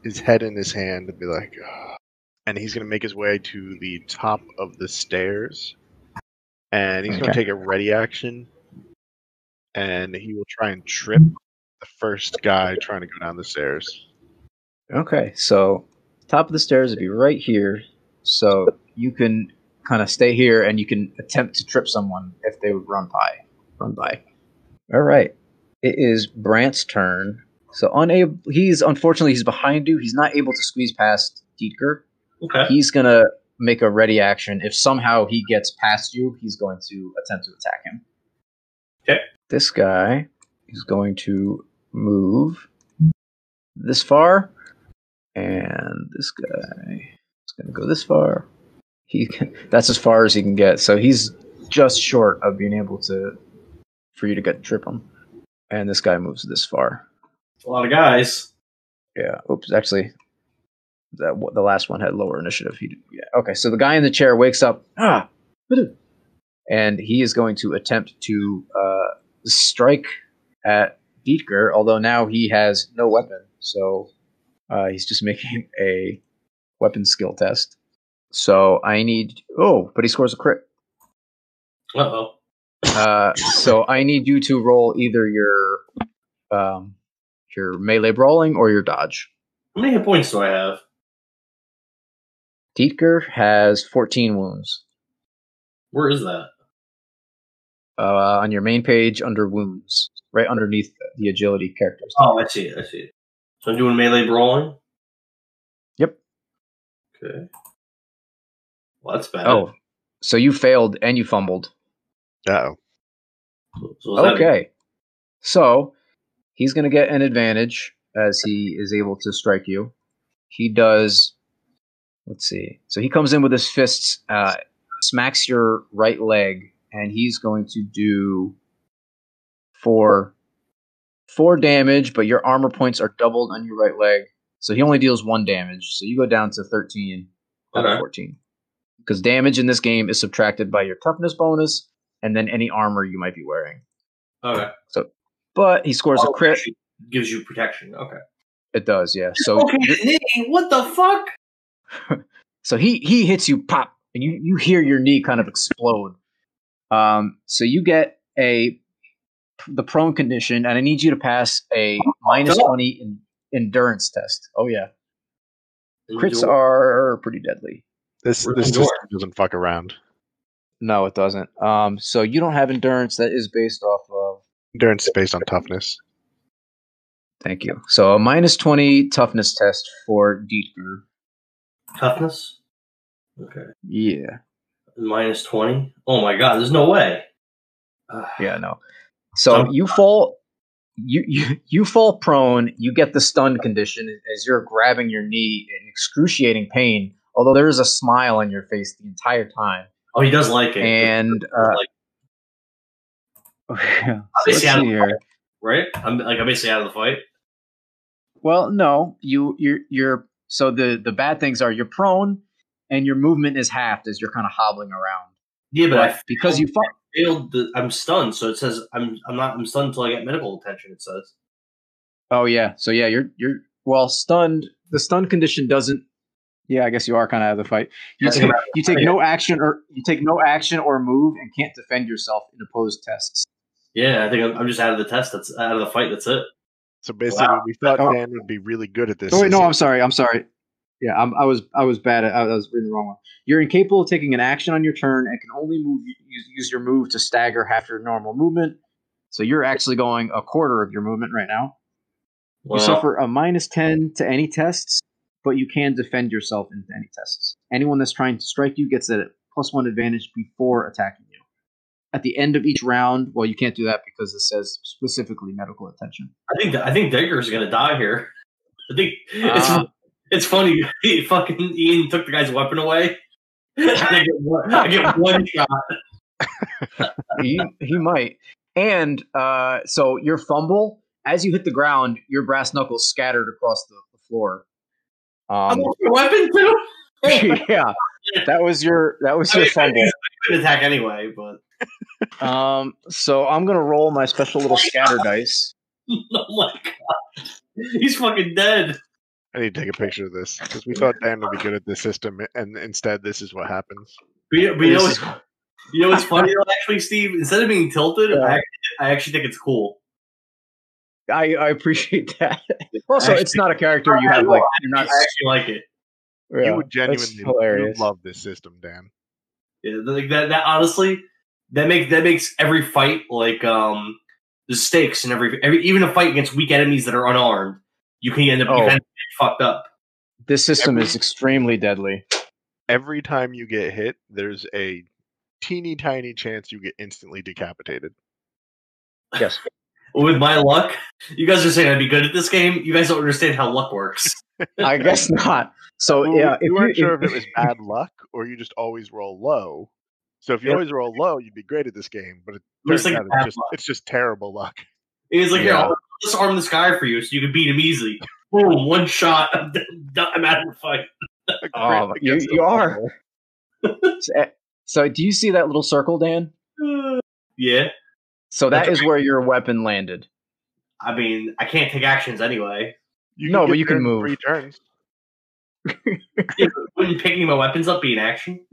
his head in his hand and be like, "Ugh." And he's going to make his way to the top of the stairs. And he's going Okay. to take a ready action. And he will try and trip the first guy trying to go down the stairs. Okay, so top of the stairs would be right here. So you can kind of stay here and you can attempt to trip someone if they would run by. Run by. All right. It is Brant's turn. So unable, he's unfortunately he's behind you. He's not able to squeeze past Dietger. Okay. He's gonna make a ready action. If somehow he gets past you, he's going to attempt to attack him. Okay. This guy is going to move this far, and this guy is going to go this far. He can, that's as far as he can get. So he's just short of being able to for you to get trip him. And this guy moves this far. A lot of guys. Yeah. Oops. Actually, that the last one had lower initiative. He did, yeah. Okay. So the guy in the chair wakes up. Ah. And he is going to attempt to uh, strike at Dietger, although now he has no weapon. So uh, he's just making a weapon skill test. So I need. Oh, but he scores a crit. Uh-oh. Uh, so I need you to roll either your um, your melee brawling or your dodge. How many hit points do I have? Dietger has fourteen wounds. Where is that? Uh, on your main page under wounds, right underneath the agility characters. Oh, I see it. I see it. So I'm doing melee brawling? Yep. Okay. Well, that's bad. Oh, so you failed and you fumbled. Uh-oh. So, so is that- Okay. So he's going to get an advantage as he is able to strike you. He does. Let's see. So he comes in with his fists, uh, smacks your right leg, and he's going to do four, four damage, but your armor points are doubled on your right leg. So he only deals one damage. So you go down to thirteen out Okay. of fourteen. Because damage in this game is subtracted by your toughness bonus and then any armor you might be wearing. Okay. So, but he scores Oh, a crit. actually gives you protection. Okay. It does, yeah. So okay, you're- knee, what the fuck? So he he hits you, pop, and you, you hear your knee kind of explode. Um, so you get a the prone condition, and I need you to pass a minus Oh. twenty in, endurance test. Oh yeah, crits Endure. are pretty deadly. This Where's this the door? system doesn't fuck around. No, it doesn't. Um, so you don't have endurance. That is based off of. Endurance is based on toughness. Thank you. So a minus twenty toughness test for Dietger. Toughness? Okay. Yeah, Minus twenty? Oh my god, there's no way. Uh, yeah, no. So So- you fall. You, you you fall prone. You get the stun condition as you're grabbing your knee in excruciating pain. Although there is a smile on your face the entire time. Oh, he does like it. And uh, like, yeah. I'm So let's basically out of see the here. fight, right? I'm like I'm basically out of the fight. Well, no, you you're you're so the the bad things are you're prone and your movement is halved as you're kind of hobbling around. Yeah, but, But I because you fought, failed. The, I'm stunned, so it says I'm I'm not I'm stunned until I get medical attention. It says. oh yeah, so yeah, you're you're well stunned. The stun condition doesn't. Yeah, I guess you are kind of out of the fight. You I think take, I'm out you take no action or you take no action or move and can't defend yourself in opposed tests. Yeah, I think I'm, I'm just out of the test. That's out of the fight. That's it. So basically, Wow. we thought Oh. Dan would be really good at this. Oh wait, no, system. I'm sorry. I'm sorry. Yeah, I'm, I was I was bad at I was reading the wrong one. You're incapable of taking an action on your turn and can only move use, use your move to stagger half your normal movement. So you're actually going a quarter of your movement right now. Well, You suffer a minus ten to any tests, but you can defend yourself in any tests. Anyone that's trying to strike you gets a plus one advantage before attacking you. At the end of each round, well, you can't do that because it says specifically medical attention. I think I think Digger's gonna die here. I think it's Uh. it's funny. He fucking Ian took the guy's weapon away. I get one, I get one shot. he he might. And uh, so your fumble, as you hit the ground, your brass knuckles scattered across the, the floor. I Um, lost my weapon too. yeah, that was your that was I your mean, I fumble. think I could attack anyway, but Um, so I'm gonna roll my special little scatter dice. oh my god, he's fucking dead. I need to take a picture of this because we thought Dan would be good at this system, and instead, this is what happens. But, you- but you, know This what's, is- you know what's funny though, actually, Steve? Instead of being tilted, Yeah. I, actually, I actually think it's cool. I, I appreciate that. Also, Actually- it's not a character you have like you're I not. actually like it. Yeah, you would that's genuinely you hilarious. love this system, Dan. Yeah, like that. That honestly, that makes that makes every fight like um the stakes and every every even a fight against weak enemies that are unarmed, you can end up you Oh. can end up getting fucked up. This system Every- is extremely deadly. Every time you get hit, there's a teeny tiny chance you get instantly decapitated. Yes. With my luck, you guys are saying I'd be good at this game. You guys don't understand how luck works. I guess not. So Well, yeah, we if weren't you, sure if it was bad luck or you just always roll low. So if you Yep. always roll low, you'd be great at this game. But it Looks turns like out bad it's just, luck. it's just terrible luck. It's like, here, Yeah. I'll just arm this guy for you so you can beat him easily. Boom, one shot, I'm, done, I'm out of the fight. A Oh, crit you- against you a are. bubble. so, so do you see that little circle, Dan? Yeah, So that That's is where your weapon landed. I mean, I can't take actions anyway. You No, can but get you there can in move. Three turns. Wouldn't picking my weapons up be an action?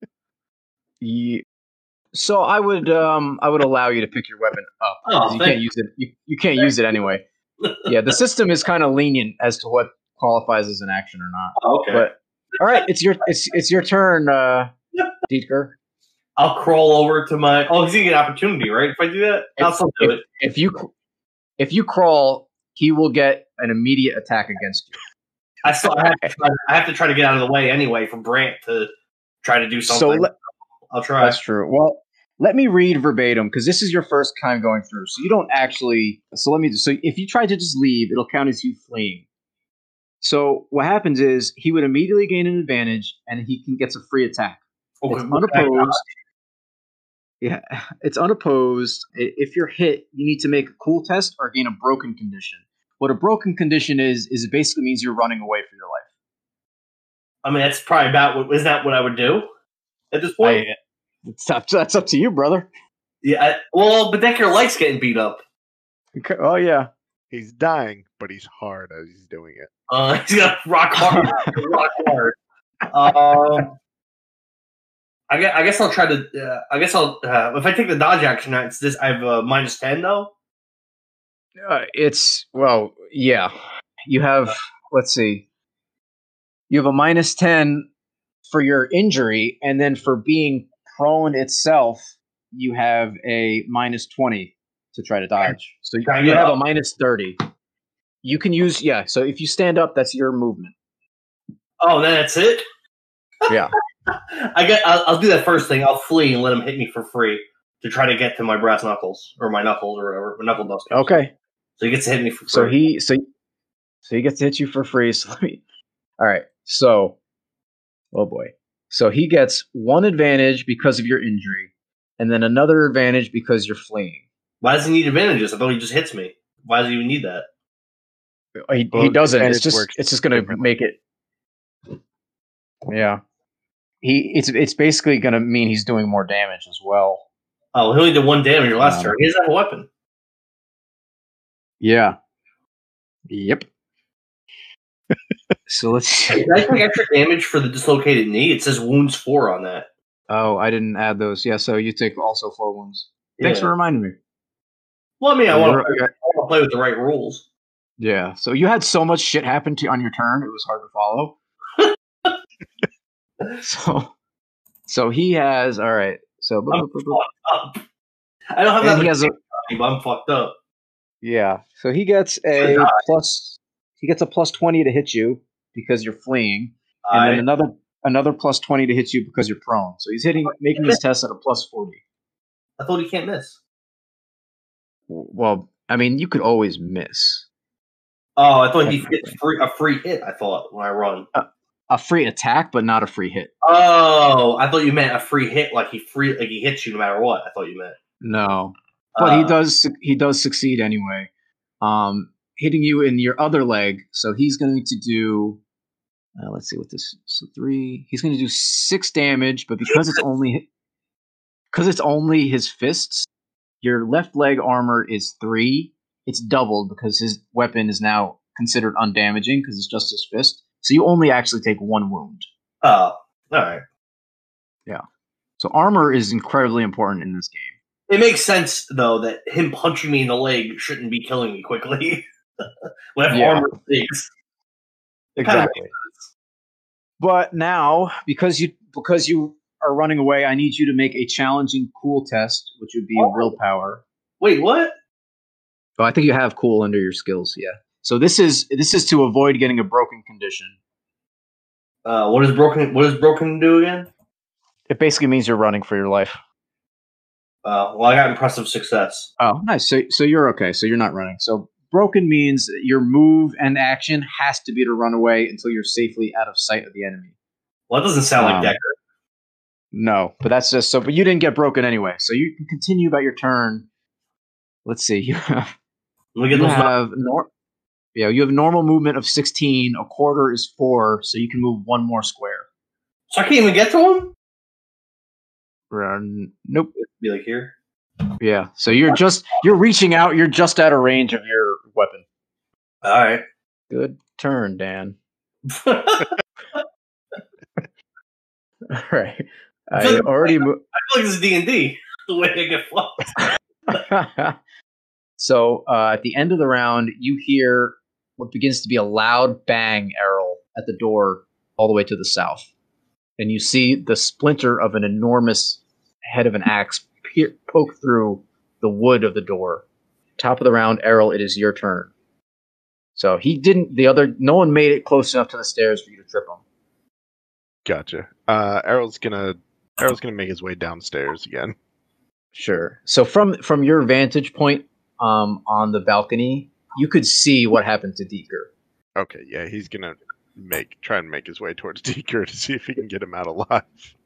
Ye- So I would um I would allow you to pick your weapon up Oh, because you thank can't use it. You, you can't use it anyway. Yeah, the system is kind of lenient as to what qualifies as an action or not. Oh, okay. But all right, it's your it's it's your turn, uh, Dietker. I'll crawl over to my. Oh, he's gonna get an opportunity, right? If I do that, I'll If, still do if, it. if you cr- if you crawl, he will get an immediate attack against you. I still I have, to try, I have to try to get out of the way anyway for Brant to try to do So something. let, I'll try. that's true. Well, let me read verbatim because this is your first time going through, so you don't actually. So let me. So if you try to just leave, it'll count as you fleeing. So what happens is he would immediately gain an advantage, and he can gets a free attack. Okay, It's what can I- unopposed. Yeah, it's unopposed. I- If you're hit, you need to make a cool test or gain a broken condition. What a broken condition is is it basically means you're running away for your life. I mean, that's probably about. What, isn't that what I would do at this point? I, it's up, that's up to you, brother. yeah. I, well, but then your leg's getting beat up. Okay, oh yeah. He's dying, but he's hard as he's doing it. Uh, he's got rock hard. rock hard. Um, I guess, I guess I'll try to. Uh, I guess I'll. Uh, if I take the dodge action, it's this. I have a minus ten though. Uh, it's well, yeah. You have let's see. You have a minus ten for your injury, and then for being prone itself, you have a minus twenty to try to dodge. So you, Can I you get have a up? minus thirty. You can use yeah. So if you stand up, that's your movement. Oh, then that's it. Yeah. I get. I'll, I'll do that first thing. I'll flee and let him hit me for free to try to get to my brass knuckles or my knuckles or whatever. My knuckle dust. Okay. So he gets to hit me for free. So he so so he gets to hit you for free. So let me. All right. So, oh boy. So he gets one advantage because of your injury, and then another advantage because you're fleeing. Why does he need advantages? I thought he just hits me. Why does he even need that? He, Well, he doesn't. It's advantage just works it's just going to differently. make it. Yeah. He it's it's basically going to mean he's doing more damage as well. Oh, he only did one damage last Um, turn. He doesn't have a weapon. Yeah. Yep. So let's see. Did I take extra damage for the dislocated knee? It says wounds four on that. Oh, I didn't add those. Yeah, so you take also four wounds. Thanks Yeah. for reminding me. Well, I mean, I want You're- to play with the right rules. Yeah, so you had so much shit happen to you on your turn, it was hard to follow. so, so he has all right. So, boop, I'm boop, boop, boop. fucked up. I don't have that and he much has a damage, but I'm fucked up. yeah. So he gets a die. plus. He gets a plus twenty to hit you because you're fleeing, and I, then another another plus twenty to hit you because you're prone. So he's hitting, making his test at a plus forty. I thought he can't miss. Well, I mean, you could always miss Oh, I thought he gets free, a free hit. I thought when I run. a free attack, but not a free hit. Oh, I thought you meant a free hit, like he free, like he hits you no matter what. I thought you meant. No, but he Uh, does su- he does succeed anyway, um, hitting you in your other leg. So he's going to do. Uh, let's see what this. So three. He's going to do six damage, but because it's only because it's only his fists, your left leg armor is three. It's doubled because his weapon is now considered undamaging because it's just his fist. So you only actually take one wound. Oh, all right. Yeah. So armor is incredibly important in this game. It makes sense though that him punching me in the leg shouldn't be killing me quickly. when I have Yeah. armor things. Exactly. But now, because you because you are running away, I need you to make a challenging cool test, which would be Oh. willpower. Wait, what? Oh, I think you have cool under your skills. Yeah. So this is this is to avoid getting a broken condition. Uh, what does broken? What does broken do again? It basically means you're running for your life. Uh, well, I got impressive success. Oh, nice. So so you're okay. So you're not running. So broken means that your move and action has to be to run away until you're safely out of sight of the enemy. Well, that doesn't sound Um, like Decker. No, but that's just so. But you didn't get broken anyway, so you can continue about your turn. Let's see. You have, Let me get you those. have nor- yeah, you have normal movement of sixteen. A quarter is four, so you can move one more square. So I can't even get to him. Run. Nope. Be like here. Yeah. So you're just you're reaching out. You're just out of range of your weapon. All right. Good turn, Dan. I All right. I feel like- already. Mo- feel like this is D and D. The way they get fucked. So uh, at the end of the round, you hear what begins to be a loud bang, Errol, at the door all the way to the south. And you see the splinter of an enormous head of an axe pe- poke through the wood of the door. Top of the round, Errol, it is your turn. So he didn't, the other, no one made it close enough to the stairs for you to trip him. Gotcha. Uh, Errol's gonna Errol's gonna make his way downstairs again. Sure. So from from your vantage point um, on the balcony, you could see what happened to Deeker. Okay, yeah, he's gonna make try and make his way towards Deeker to see if he can get him out alive.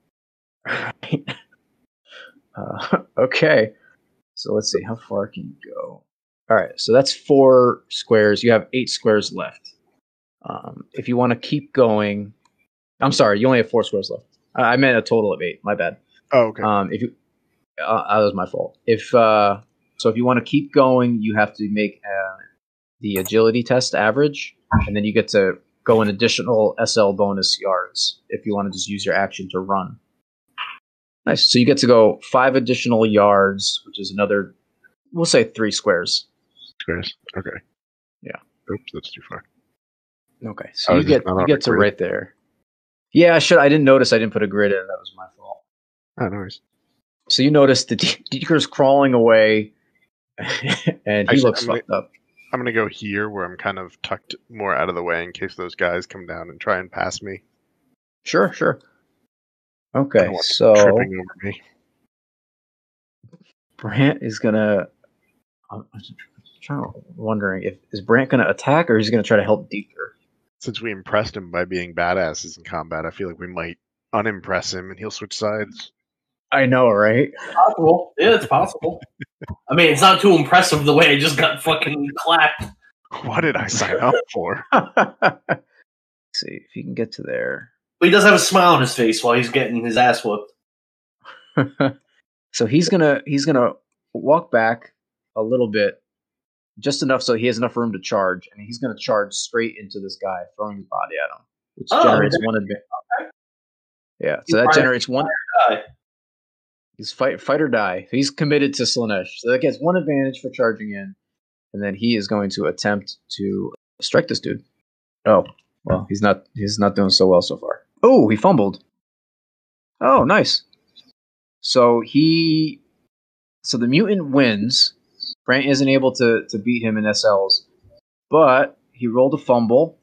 uh, okay. So let's see. How far can you go? All right. So that's four squares. You have eight squares left. Um, if you want to keep going, I'm sorry. You only have four squares left. I I meant a total of eight. My bad. Oh, okay. Um, if you, uh, that was my fault. If uh, so, if you want to keep going, you have to make uh, the agility test average, and then you get to go an additional S L bonus yards if you want to just use your action to run. Nice. So you get to go five additional yards, which is another, we'll say three squares. Squares. Okay. Yeah. Oops, that's too far. Okay. So Oh, you is this get not you on get the to grid? right there. Yeah, I should. I didn't notice. I didn't put a grid in. That was my fault. Oh, nice. So you notice the De- Deeker's crawling away, and he Actually, looks I'm gonna- fucked up. I'm gonna go here where I'm kind of tucked more out of the way in case those guys come down and try and pass me. Sure, sure. I Okay, don't want them so tripping over me. Brant is gonna. I'm I'm trying to wondering if is Brant gonna attack or is he gonna try to help Deeker? Since we impressed him by being badasses in combat, I feel like we might unimpress him and he'll switch sides. I know, right? Possible. Yeah, it's possible. I mean, it's not too impressive the way I just got fucking clapped. What did I sign up for? Let's see if he can get to there. But he does have a smile on his face while he's getting his ass whooped. So he's gonna he's gonna walk back a little bit, just enough so he has enough room to charge, and he's gonna charge straight into this guy, throwing his body at him, which Oh, generates okay. one advantage. Yeah, He's so that fighting generates one. Die. He's fight fight or die. He's committed to Slaanesh, so that gets one advantage for charging in, and then he is going to attempt to strike this dude. Oh, well, he's not he's not doing so well so far. Oh, he fumbled. Oh, nice. So he, so the mutant wins. Brant isn't able to to beat him in S Ls, but he rolled a fumble.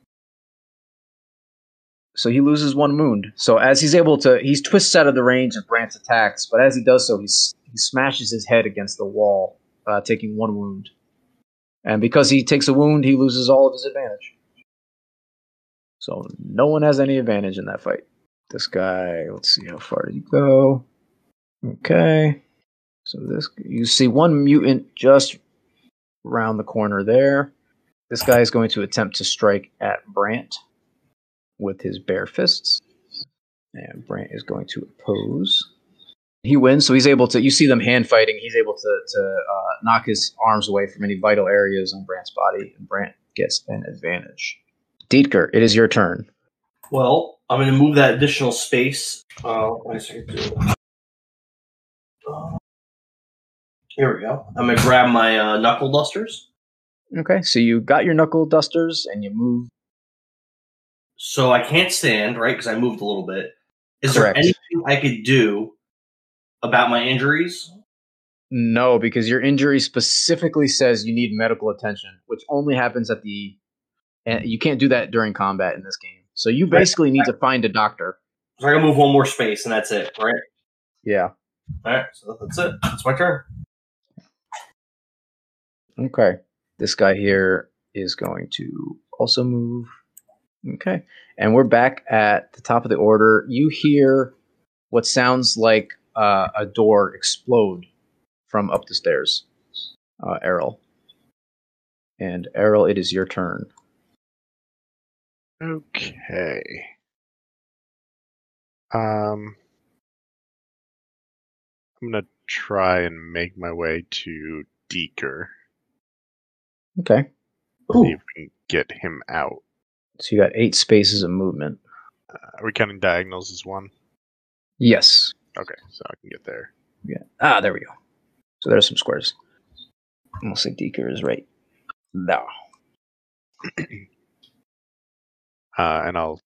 So he loses one wound. So as he's able to, he twists out of the range of Brant's attacks, but as he does so, he, he smashes his head against the wall, uh, taking one wound. And because he takes a wound, he loses all of his advantage. So no one has any advantage in that fight. This guy, let's see, how far did he go? Okay. So this, you see one mutant just around the corner there. This guy is going to attempt to strike at Brant with his bare fists. And Brant is going to oppose. He wins, so he's able to, you see them hand fighting, he's able to, to uh, knock his arms away from any vital areas on Brant's body, and Brant gets an advantage. Dietker, it is your turn. Well, I'm going to move that additional space. Uh, wait a second. Uh, here we go. I'm going to grab my uh, knuckle dusters. Okay, so you got your knuckle dusters and you move. So I can't stand, right, because I moved a little bit. Is Correct. there anything I could do about my injuries? No, because your injury specifically says you need medical attention, which only happens at the... And you can't do that during combat in this game. So you basically need to find a doctor. So I can move one more space, and that's it, right? Yeah. All right, so that's it. That's my turn. Okay. This guy here is going to also move. Okay. And we're back at the top of the order. You hear what sounds like uh, a door explode from up the stairs, uh, Errol. And Errol, it is your turn. Okay. Um, I'm gonna try and make my way to Deeker. Okay. See if we can get him out. So you got eight spaces of movement. Uh, are we counting diagonals as one? Yes. Okay, so I can get there. Yeah. Ah, there we go. So there's some squares. Almost like Deeker is right. No. Uh, and I'll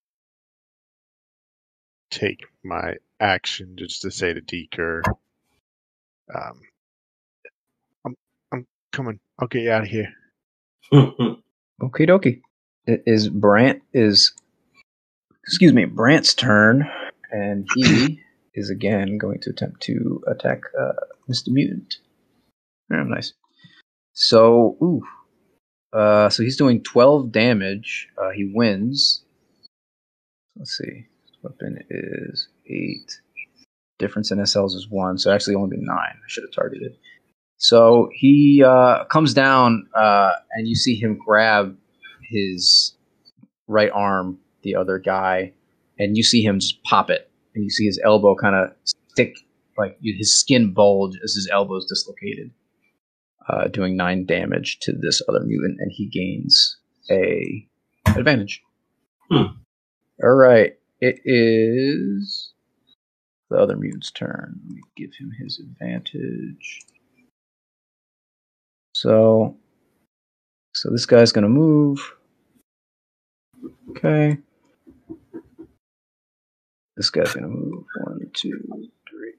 take my action just to say to Deeker, um, I'm, I'm coming. I'll get you out of here. Okie dokie. It is Brant is, excuse me, Brant's turn, and he is again going to attempt to attack uh, Mister Mutant. Oh, nice. So, ooh. Uh, so he's doing twelve damage. Uh, he wins. Let's see. His weapon is eight. Difference in S Ls is one, so actually only be nine. I should have targeted. So he uh, comes down, uh, and you see him grab his right arm, the other guy, and you see him just pop it. And you see his elbow kind of stick, like his skin bulge as his elbow is dislocated. Uh, doing nine damage to this other mutant, and he gains a advantage. Hmm. All right, it is the other mutant's turn. Let me give him his advantage. So, so this guy's gonna move. Okay. This guy's gonna move. One, two, three,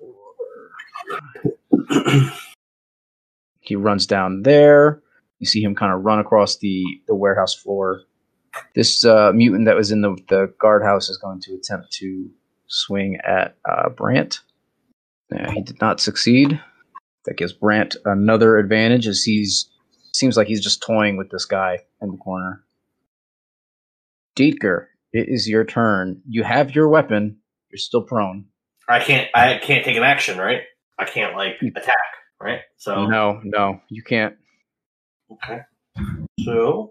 four. He runs down there. You see him kind of run across the, the warehouse floor. This uh, mutant that was in the, the guardhouse is going to attempt to swing at uh, Brant. Yeah, he did not succeed. That gives Brant another advantage as he's seems like he's just toying with this guy in the corner. Dietker, it is your turn. You have your weapon. You're still prone. I can't. I can't take an action, right? I can't like attack, right? So No, no, you can't. okay. So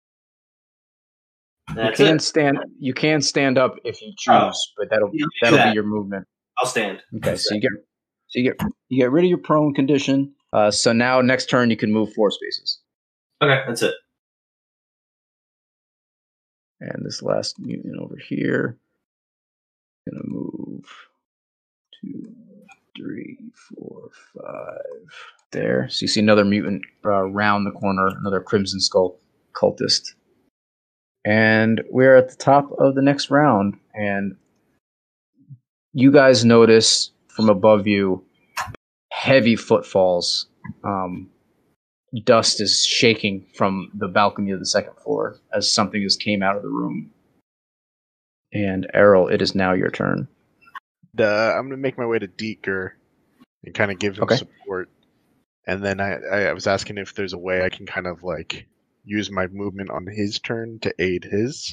that's you can it. stand. You can stand up if you choose, Oh, but that'll you do that'll that. be your movement. I'll stand. Okay, I'll so you stand. get so you get you get rid of your prone condition. Uh, so now next turn you can move four spaces. Okay, that's it. And this last mutant over here, gonna move two, three, four, five. There. So you see another mutant uh, round the corner, another Crimson Skull cultist. And we're at the top of the next round, and you guys notice from above you heavy footfalls. Um, dust is shaking from the balcony of the second floor as something just came out of the room. And Errol, it is now your turn. Uh, I'm gonna make my way to Deeker and kind of give him Okay. support. And then I, I was asking if there's a way I can kind of like use my movement on his turn to aid his.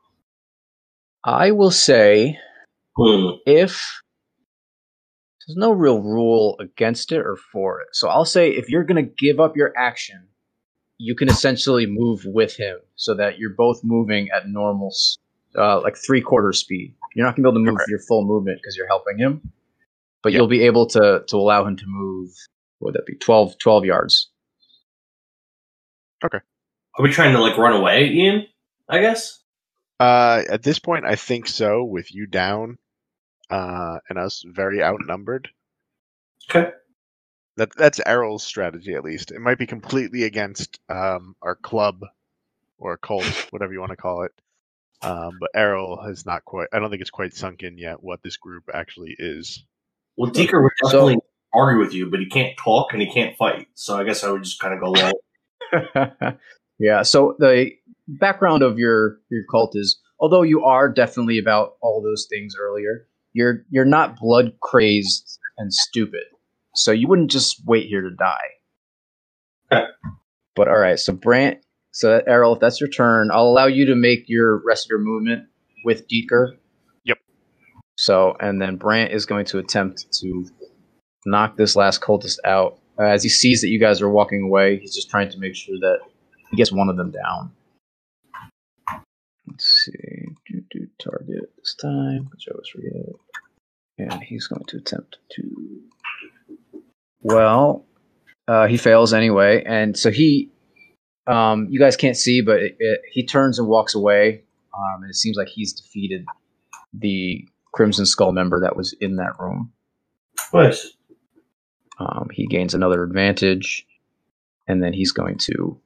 I will say, Hmm. if there's no real rule against it or for it, so I'll say if you're going to give up your action, you can essentially move with him so that you're both moving at normal, uh, like three quarter speed. You're not going to be able to move Okay. your full movement because you're helping him, but Yeah. you'll be able to to allow him to move. What would that be? twelve, twelve yards. Are we trying to like run away, Ian? I guess. Uh, at this point, I think so. With you down, uh, and us very outnumbered. Okay. That that's Errol's strategy, at least. It might be completely against um, our club or cult, whatever you want to call it. Um, but Errol has not quite. I don't think it's quite sunk in yet what this group actually is. Well, Deeker would So- definitely argue with you, but he can't talk and he can't fight. So I guess I would just kind of go along. Yeah. So the background of your your cult is, although you are definitely about all those things earlier, you're you're not blood crazed and stupid. So you wouldn't just wait here to die. Okay. But all right. So Brant. So Errol, if that's your turn, I'll allow you to make your rest of your movement with Deeker. Yep. So and then Brant is going to attempt to knock this last cultist out. Uh, as he sees that you guys are walking away, he's just trying to make sure that he gets one of them down. Let's see. Do, do target this time, which I always forget. And he's going to attempt to... Well, uh, he fails anyway. And so he... Um, you guys can't see, but it, it, he turns and walks away. Um, and it seems like he's defeated the Crimson Skull member that was in that room. Nice. Um, he gains another advantage. And then he's going to...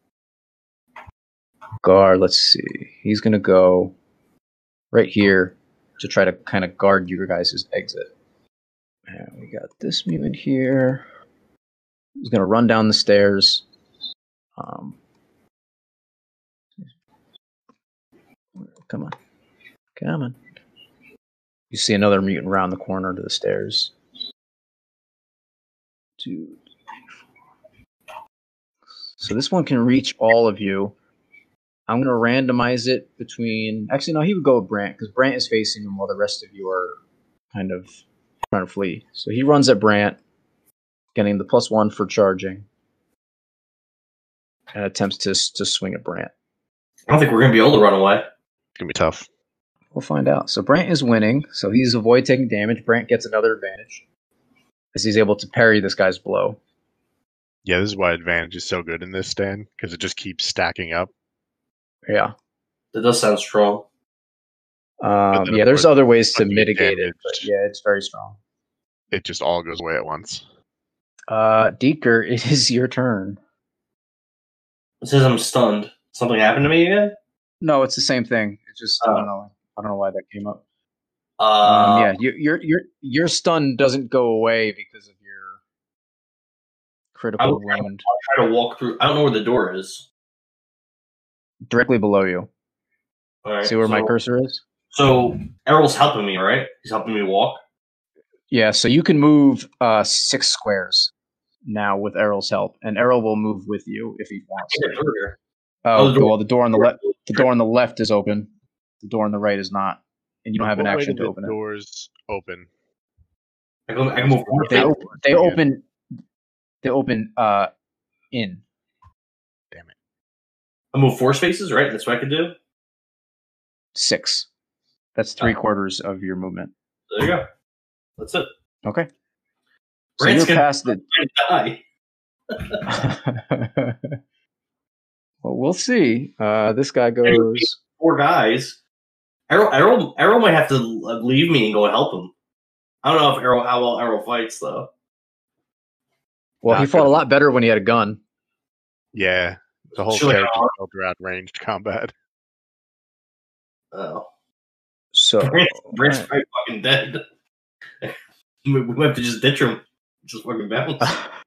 guard, let's see. He's going to go right here to try to kind of guard your guys' exit. And we got this mutant here. He's going to run down the stairs. Um, come on. Come on. You see another mutant around the corner to the stairs. Two. So this one can reach all of you. I'm going to randomize it between... Actually, no, he would go with Brant, because Brant is facing him while the rest of you are kind of trying to flee. So he runs at Brant, getting the plus one for charging, and attempts to, to swing at Brant. I don't think we're going to be able to run away. It's gonna be tough. We'll find out. So Brant is winning, so he's avoid taking damage. Brant gets another advantage, as he's able to parry this guy's blow. Yeah, this is why advantage is so good in this stand, because it just keeps stacking up. Yeah. That does sound strong. Um, then, yeah, of there's course, other ways to when you mitigate it, damage- but yeah, it's very strong. It just all goes away at once. Uh, Deeker, it is your turn. It says I'm stunned. Something happened to me again? No, it's the same thing. It's just I Oh. don't know. I don't know why that came up. Uh, Um, yeah, you, your your your stun doesn't go away because of your critical would try to- wound Try to walk through. I don't know where the door is. directly below you. All right. See where so, my cursor is? So Errol's helping me, right? He's helping me walk. Yeah, so you can move uh, six squares now with Errol's help, and Errol will move with you if he wants. Get through here. Oh, Oh, the door- well, the door on the left, the door on the left is open. The door on the right is not, and you don't have an What way action do to the open it. doors open? I can, I can move forward. They Yeah. open. They Yeah. open. They open. Uh, in. Damn it. I move four spaces, right? That's what I could do. Six. That's three Oh. quarters of your movement. There you go. That's it. Okay. So Brant's you're gonna past the. die. Well, we'll see. Uh, this guy goes. Four guys. Errol, Errol, Errol might have to leave me and go and help him. I don't know if Errol, how well Errol fights though. Well, he Not fought a good. lot better when he had a gun. Yeah, the whole Should I- character built around ranged combat. Oh, So. Brant's, Brant's probably fucking dead. we we might have to just ditch him. Just fucking bounce.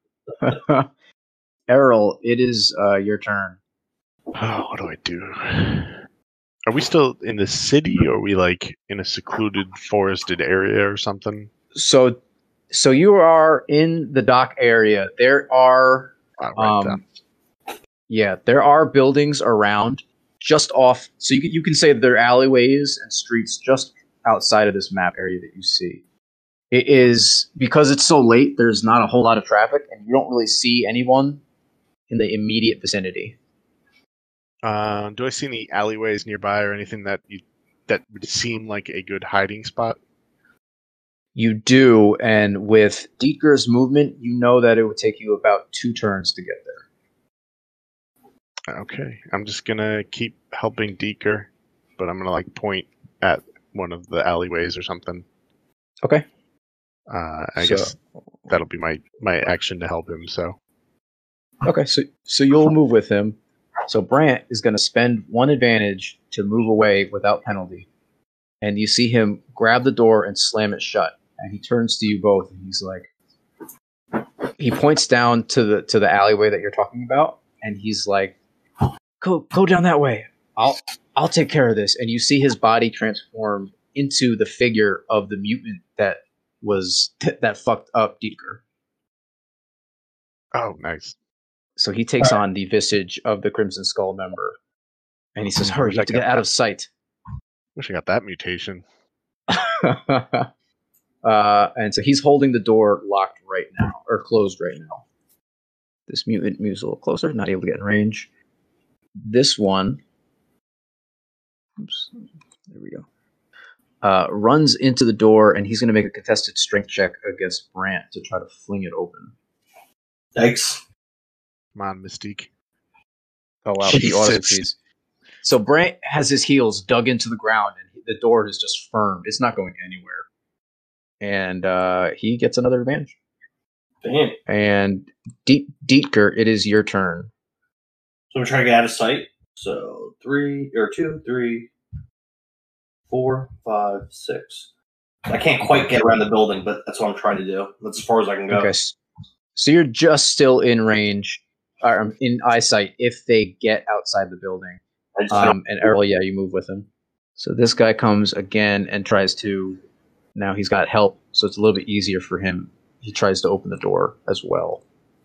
Errol, it is uh, your turn. Oh, what do I do? Are we still in the city, or are we like in a secluded, forested area or something? So, so you are in the dock area. There are, Ah, right um, yeah, there are buildings around, just off. So you can, you can say that there are alleyways and streets just outside of this map area that you see. It is because it's so late. There's not a whole lot of traffic, and you don't really see anyone in the immediate vicinity. Uh, do I see any alleyways nearby or anything that you that would seem like a good hiding spot? You do, and with Deeker's movement, you know that it would take you about two turns to get there. Okay, I'm just gonna keep helping Deeker, but I'm gonna like point at one of the alleyways or something. Okay. Uh, I So- guess that'll be my my action to help him. So Okay, so so you'll move with him. So Brant is going to spend one advantage to move away without penalty, and you see him grab the door and slam it shut. And he turns to you both, and he's like, he points down to the to the alleyway that you're talking about, and he's like, "Go go down that way. I'll I'll take care of this." And you see his body transform into the figure of the mutant that was that fucked up Deeker. oh, nice. So he takes on the visage of the Crimson Skull member. And he says, hurry, you have to get out of sight. Wish I got that mutation. uh, and so he's holding the door locked right now, or closed right now. This mutant moves a little closer, not able to get in range. This one, oops, there we go, uh, runs into the door, and he's going to make a contested strength check against Brant to try to fling it open. Thanks. Come on, Mystique. Oh, wow, he Jesus. auto succeeds. So Brant has his heels dug into the ground, and the door is just firm. It's not going anywhere. And uh, he gets another advantage. Damn. And De- Dietker, it is your turn. So I'm trying to get out of sight. So three, or two, three, four, five, six. I can't quite get around the building, but that's what I'm trying to do. That's as far as I can go. Okay, so you're just still in range, or in eyesight, if they get outside the building. I just Um, and Errol, yeah, you move with him. So this guy comes again and tries to. Now he's got help, so it's a little bit easier for him. He tries to open the door as well.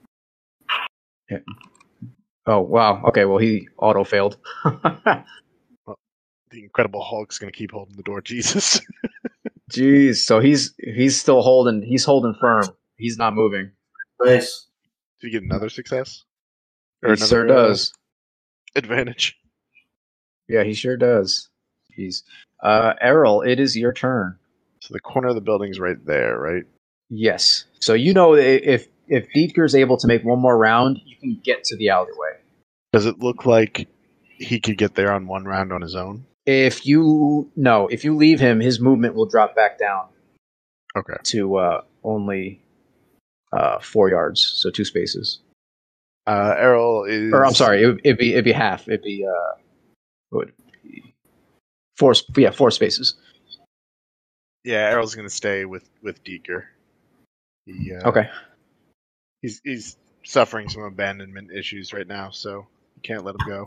Yeah. Oh wow. Okay. Well, he auto failed. The Incredible Hulk's gonna keep holding the door. Jesus. Jeez. So he's he's still holding. He's holding firm. He's not moving. nice. Do you get another success? He sure uh, does. advantage. Yeah, he sure does. Jeez. Uh, Errol, it is your turn. So the corner of the building's right there, right? Yes. So you know if if Dietker is able to make one more round, you can get to the alleyway. Does it look like he could get there on one round on his own? If you no, if you leave him, his movement will drop back down Okay. to uh, only uh, four yards, so two spaces. Uh, Errol is. Or I'm sorry, it would it'd be it'd be half. It'd be uh, it would be four. Yeah, four spaces. Yeah, Errol's gonna stay with with Deeker. He, uh, Okay. He's he's suffering some abandonment issues right now, so you can't let him go.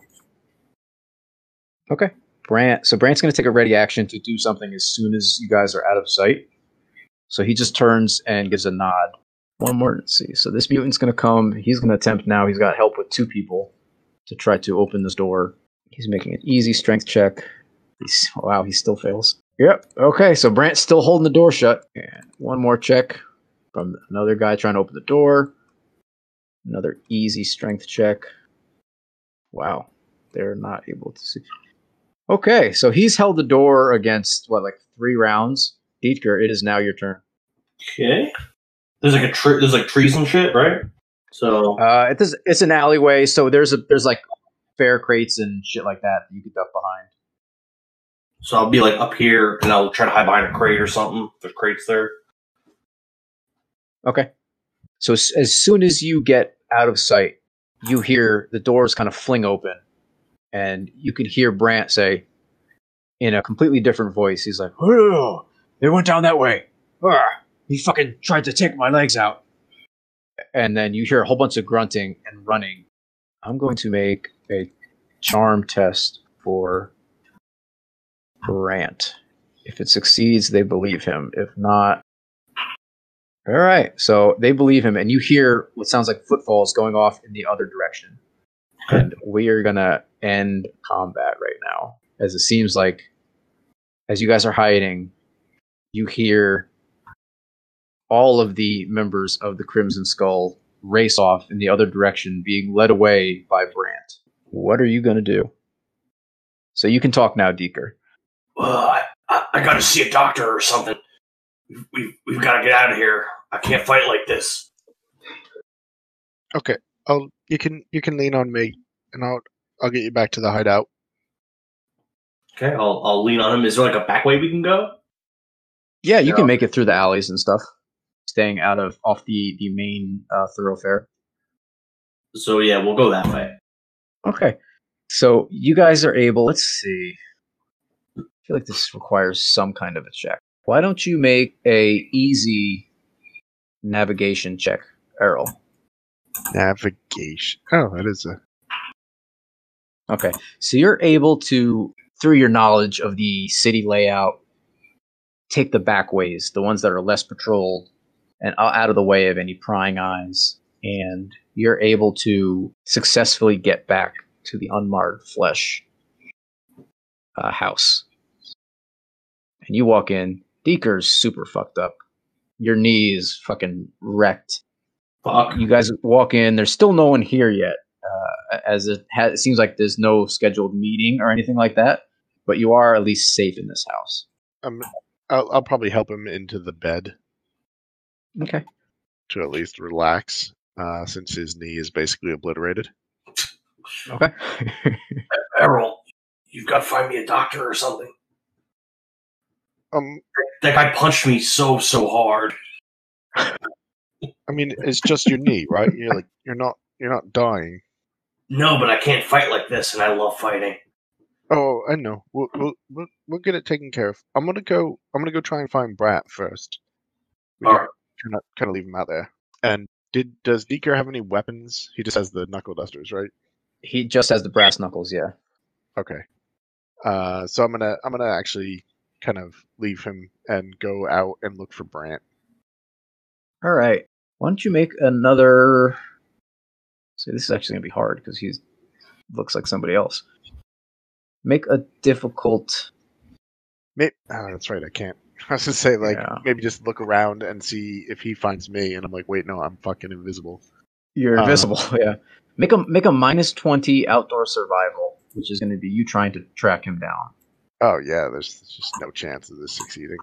Okay. Brant. So Brant's going to take a ready action to do something as soon as you guys are out of sight. So he just turns and gives a nod. One more. Let's see. So this mutant's going to come. He's going to attempt now. He's got help with two people to try to open this door. He's making an easy strength check. He's, wow, he still fails. Yep. Okay. So Brant's still holding the door shut. And one more check from another guy trying to open the door. Another easy strength check. Wow. They're not able to see. Okay, so he's held the door against, what, like three rounds? Dietker, it is now your turn. Okay. There's like a tree. There's like trees and shit, right? So Uh, it is, it's an alleyway, so there's a there's like fair crates and shit like that that you could duck behind. so I'll be like up here, and I'll try to hide behind a crate or something. If there's crates there. Okay. So as, as soon as you get out of sight, you hear the doors kind of fling open, and you can hear Brant say, in a completely different voice, he's like, "Oh, they went down that way. Ah, he fucking tried to take my legs out." And then you hear a whole bunch of grunting and running. I'm going to make a charm test for Brant. If it succeeds, they believe him. If not, all right. So they believe him, and you hear what sounds like footfalls going off in the other direction. And we are going to end combat right now, as it seems like as you guys are hiding, you hear all of the members of the Crimson Skull race off in the other direction, being led away by Brant. What are you going to do? So you can talk now, Deeker. Well, I, I, I got to see a doctor or something. We've, we've, we've got to get out of here. I can't fight like this. Okay. I'll you can you can lean on me, and I'll I'll get you back to the hideout. Okay, I'll I'll lean on him. Is there like a back way we can go? Yeah, you Yeah. can make it through the alleys and stuff, staying out of off the the main uh, thoroughfare. So yeah, we'll go that way. Okay, so you guys are able. Let's see. I feel like this requires some kind of a check. Why don't you make a easy navigation check, Errol? Navigation. Oh, that is a. Okay, so you're able to, through your knowledge of the city layout, take the back ways, the ones that are less patrolled, and out of the way of any prying eyes, and you're able to successfully get back to the unmarred flesh uh, house. And you walk in, Deeker's super fucked up. Your knee is fucking wrecked. Fuck. You guys walk in, there's still no one here yet, uh, as it, ha- it seems like there's no scheduled meeting or anything like that, but you are at least safe in this house. Um, I'll, I'll probably help him into the bed Okay. to at least relax, uh, since his knee is basically obliterated. Okay. Errol, you've got to find me a doctor or something. Um, That guy punched me so so hard. I mean, it's just your knee, right? You're like, you're not, you're not dying. No, but I can't fight like this, and I love fighting. Oh, I know. We'll, we'll, we'll, we'll get it taken care of. I'm gonna go. I'm gonna go try and find Brat first. We All can right. kind of, kind of leave him out there. And did does Deeker have any weapons? He just has the knuckle dusters, right? He just has the brass knuckles, yeah. Okay. Uh, so I'm gonna, I'm gonna actually kind of leave him and go out and look for Brant. All right. Why don't you make another? See, this is actually gonna be hard because he looks like somebody else. Make a difficult. Maybe, oh, that's right. I can't. I was gonna say like Yeah. maybe just look around and see if he finds me, and I'm like, wait, no, I'm fucking invisible. You're Uh, invisible, yeah. Make a make a minus twenty outdoor survival, which is going to be you trying to track him down. Oh yeah, there's just no chance of this succeeding.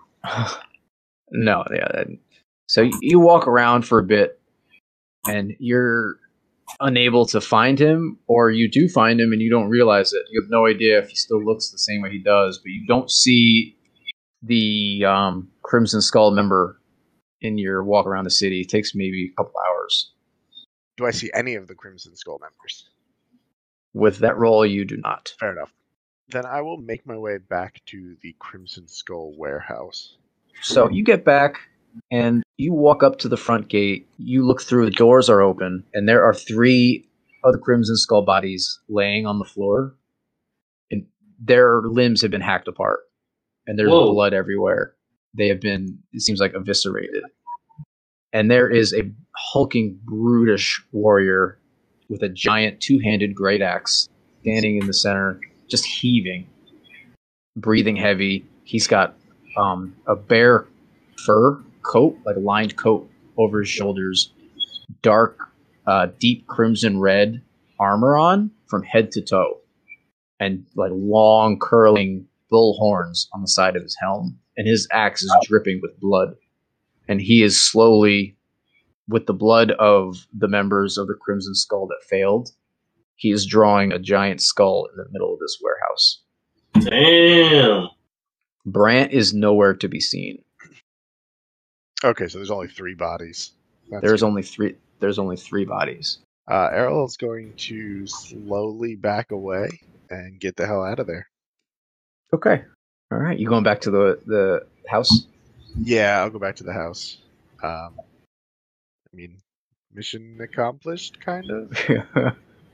No, yeah. that- So you- you walk around for a bit, and you're unable to find him, or you do find him and you don't realize it. You have no idea if he still looks the same way he does, but you don't see the um, Crimson Skull member in your walk around the city. It takes maybe a couple hours. Do I see any of the Crimson Skull members? With that roll, you do not. Fair enough. Then I will make my way back to the Crimson Skull warehouse. So you get back and you walk up to the front gate. You look through, the doors are open, and there are three of the Crimson Skull bodies laying on the floor. And their limbs have been hacked apart, and there's Whoa. blood everywhere. They have been, it seems like, eviscerated. And there is a hulking, brutish warrior with a giant two-handed great axe standing in the center, just heaving, breathing heavy. He's got um, a bear fur coat, like a lined coat over his shoulders, dark, uh, deep crimson red armor on from head to toe, and like long curling bull horns on the side of his helm. And his axe is dripping with blood. And he is slowly, with the blood of the members of the Crimson Skull that failed, he is drawing a giant skull in the middle of this warehouse. Damn. Brant is nowhere to be seen. Okay, so there's only three bodies. That's There's good. only three. There's only three bodies. Uh, Errol is going to slowly back away and get the hell out of there. Okay. All right. You going back to the the house? Yeah, I'll go back to the house. Um, I mean, mission accomplished, kind of.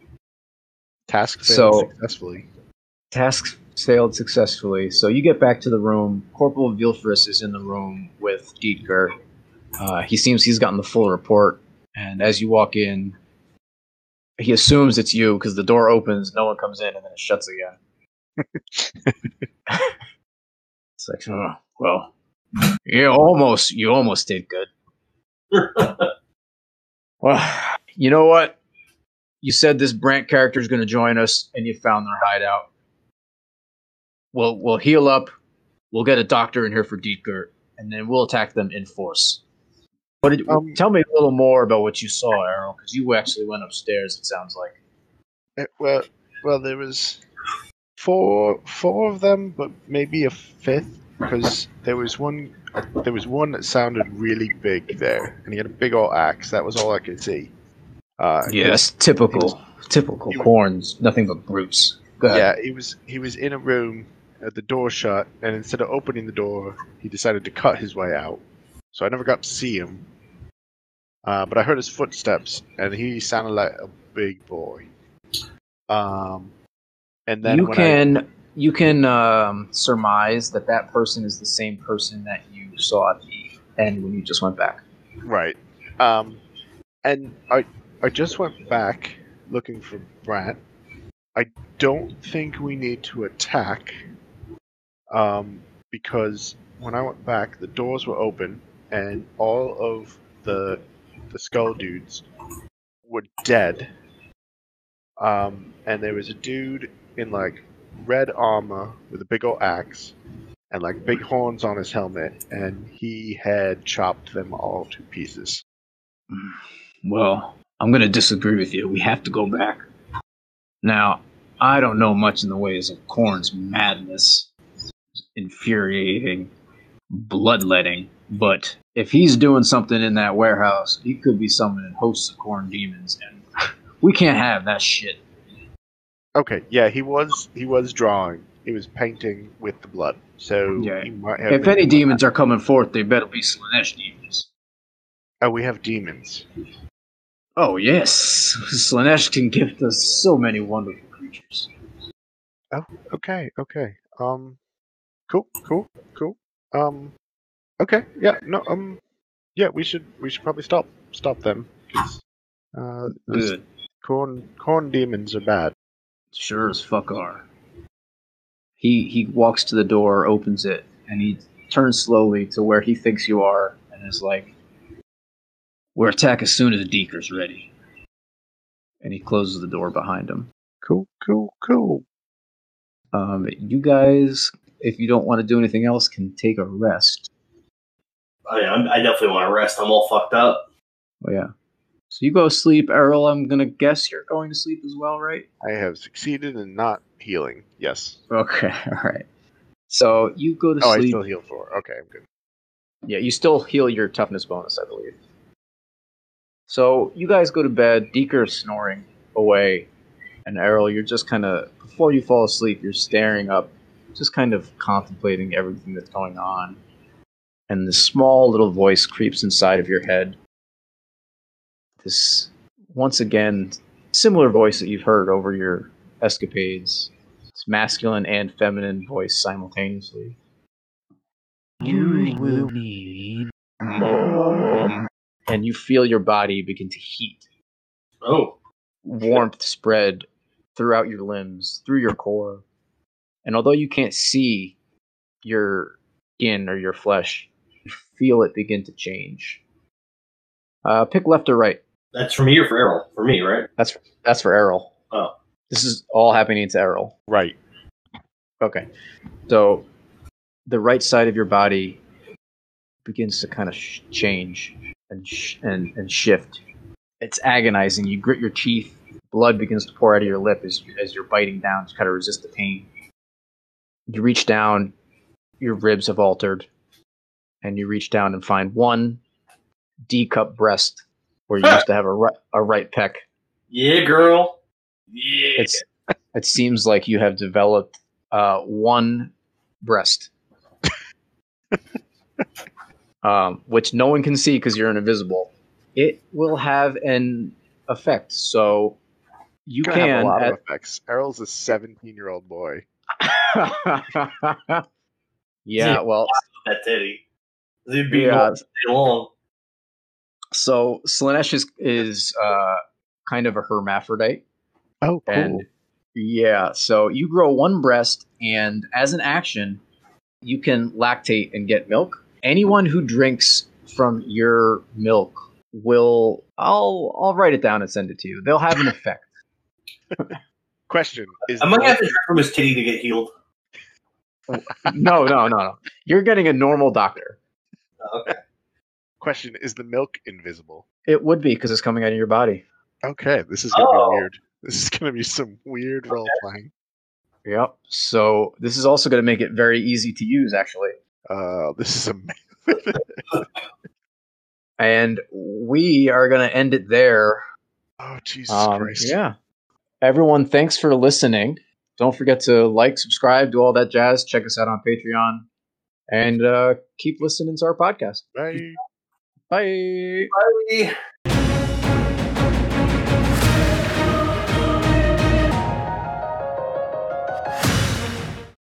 Task failed So- successfully. Task failed successfully. So you get back to the room. Corporal Vilfris is in the room with Dietger. Uh, he seems he's gotten the full report. And as you walk in, he assumes it's you because the door opens, no one comes in, and then it shuts again. It's like, oh, well, you almost, you almost did good. Well, you know what? You said this Brant character is going to join us, and you found their hideout. We'll we'll heal up. We'll get a doctor in here for Dietger, and then we'll attack them in force. What did, Um, tell me a little more about what you saw, Errol, because you actually went upstairs. It sounds like. Eh, well, well, there was four four of them, but maybe a fifth because there was one uh, there was one that sounded really big there, and he had a big old axe. That was all I could see. Uh, Yes, he typical, was- typical he was- corns. Nothing but brutes. Go ahead. Yeah, he was he was in a room, uh, the door shut, and instead of opening the door, he decided to cut his way out. So I never got to see him. Uh, but I heard his footsteps, and he sounded like a big boy. Um, and then you when can you can um, surmise that that person is the same person that you saw at the end when you just went back. I right, um, and I I just went back looking for Brant. I don't think we need to attack, um, because when I went back, the doors were open, and all of the the skull dudes were dead. Um, and there was a dude in like red armor with a big old axe and like big horns on his helmet, and he had chopped them all to pieces. Well, I'm going to disagree with you. We have to go back. Now, I don't know much in the ways of Korn's madness, infuriating, bloodletting, but if he's doing something in that warehouse, he could be summoning hosts of Korn demons, and we can't have that shit. Okay, yeah, he was he was drawing. He was painting with the blood. So Yeah. he might have If been any doing demons are coming forth, they better be Slanesh demons. that. Oh, we have demons. Oh, yes. Slanesh can gift us so many wonderful creatures. Okay, okay. Um, cool, cool, cool. Um, okay, yeah, no, um, yeah, we should we should probably stop stop them because uh, those Good. corn corn demons are bad. Sure as fuck are. He he walks to the door, opens it, and he turns slowly to where he thinks you are, and is like, "We'll attack as soon as Deeker's ready." And he closes the door behind him. Cool, cool, cool. Um, you guys, if you don't want to do anything else, can take a rest. I mean, I'm, I definitely want to rest. I'm all fucked up. Oh yeah. So you go sleep, Errol. I'm gonna guess you're going to sleep as well, right? I have succeeded in not healing. Yes. Okay, all right. So you go to Oh, I sleep. still heal four. Okay, I'm good. Yeah, you still heal your toughness bonus, I believe. So you guys go to bed. Deeker is snoring away, and Errol, you're just kind of before you fall asleep, you're staring up, just kind of contemplating everything that's going on. And this small little voice creeps inside of your head. This, once again, similar voice that you've heard over your escapades. This masculine and feminine voice simultaneously. You will need more. And you feel your body begin to heat. Oh. Warmth spread throughout your limbs, through your core. And although you can't see your skin or your flesh, you feel it begin to change. Uh, pick left or right. That's for me or for Errol? For me, right? That's for, that's for Errol. Oh. This is all happening to Errol. Right. Okay. So the right side of your body begins to kind of sh- change and, sh- and and shift. It's agonizing. You grit your teeth. Blood begins to pour out of your lip as, as you're biting down to kind of resist the pain. You reach down. Your ribs have altered. And you reach down and find one D-cup breast where you used to have a right, a right pec. Yeah, girl. Yeah. It's it seems like you have developed uh, one breast, um, which no one can see because you're invisible. It will have an effect, so you Gonna can. have a lot at- of effects. Errol's a seventeen-year-old boy. yeah, well, That titty. It'd be yeah. all day long. So Slanesh is is uh, kind of a hermaphrodite. Oh, cool. And yeah, so you grow one breast, and as an action, you can lactate and get milk. Anyone who drinks from your milk will I'll I'll write it down and send it to you. They'll have an effect. Question: Is I might milk- have to drink from his titty to get healed. No, no, no, no. You're getting a normal doctor. Okay. question: Is the milk invisible? It would be because it's coming out of your body. Okay, this is gonna Oh. be weird. This is going to be some weird role playing. Yep. So this is also going to make it very easy to use, actually. Uh, this is amazing. And we are going to end it there. Oh, Jesus Um, Christ. yeah. Everyone, thanks for listening. Don't forget to like, subscribe, do all that jazz. Check us out on Patreon. And uh, keep listening to our podcast. Bye. Bye. Bye.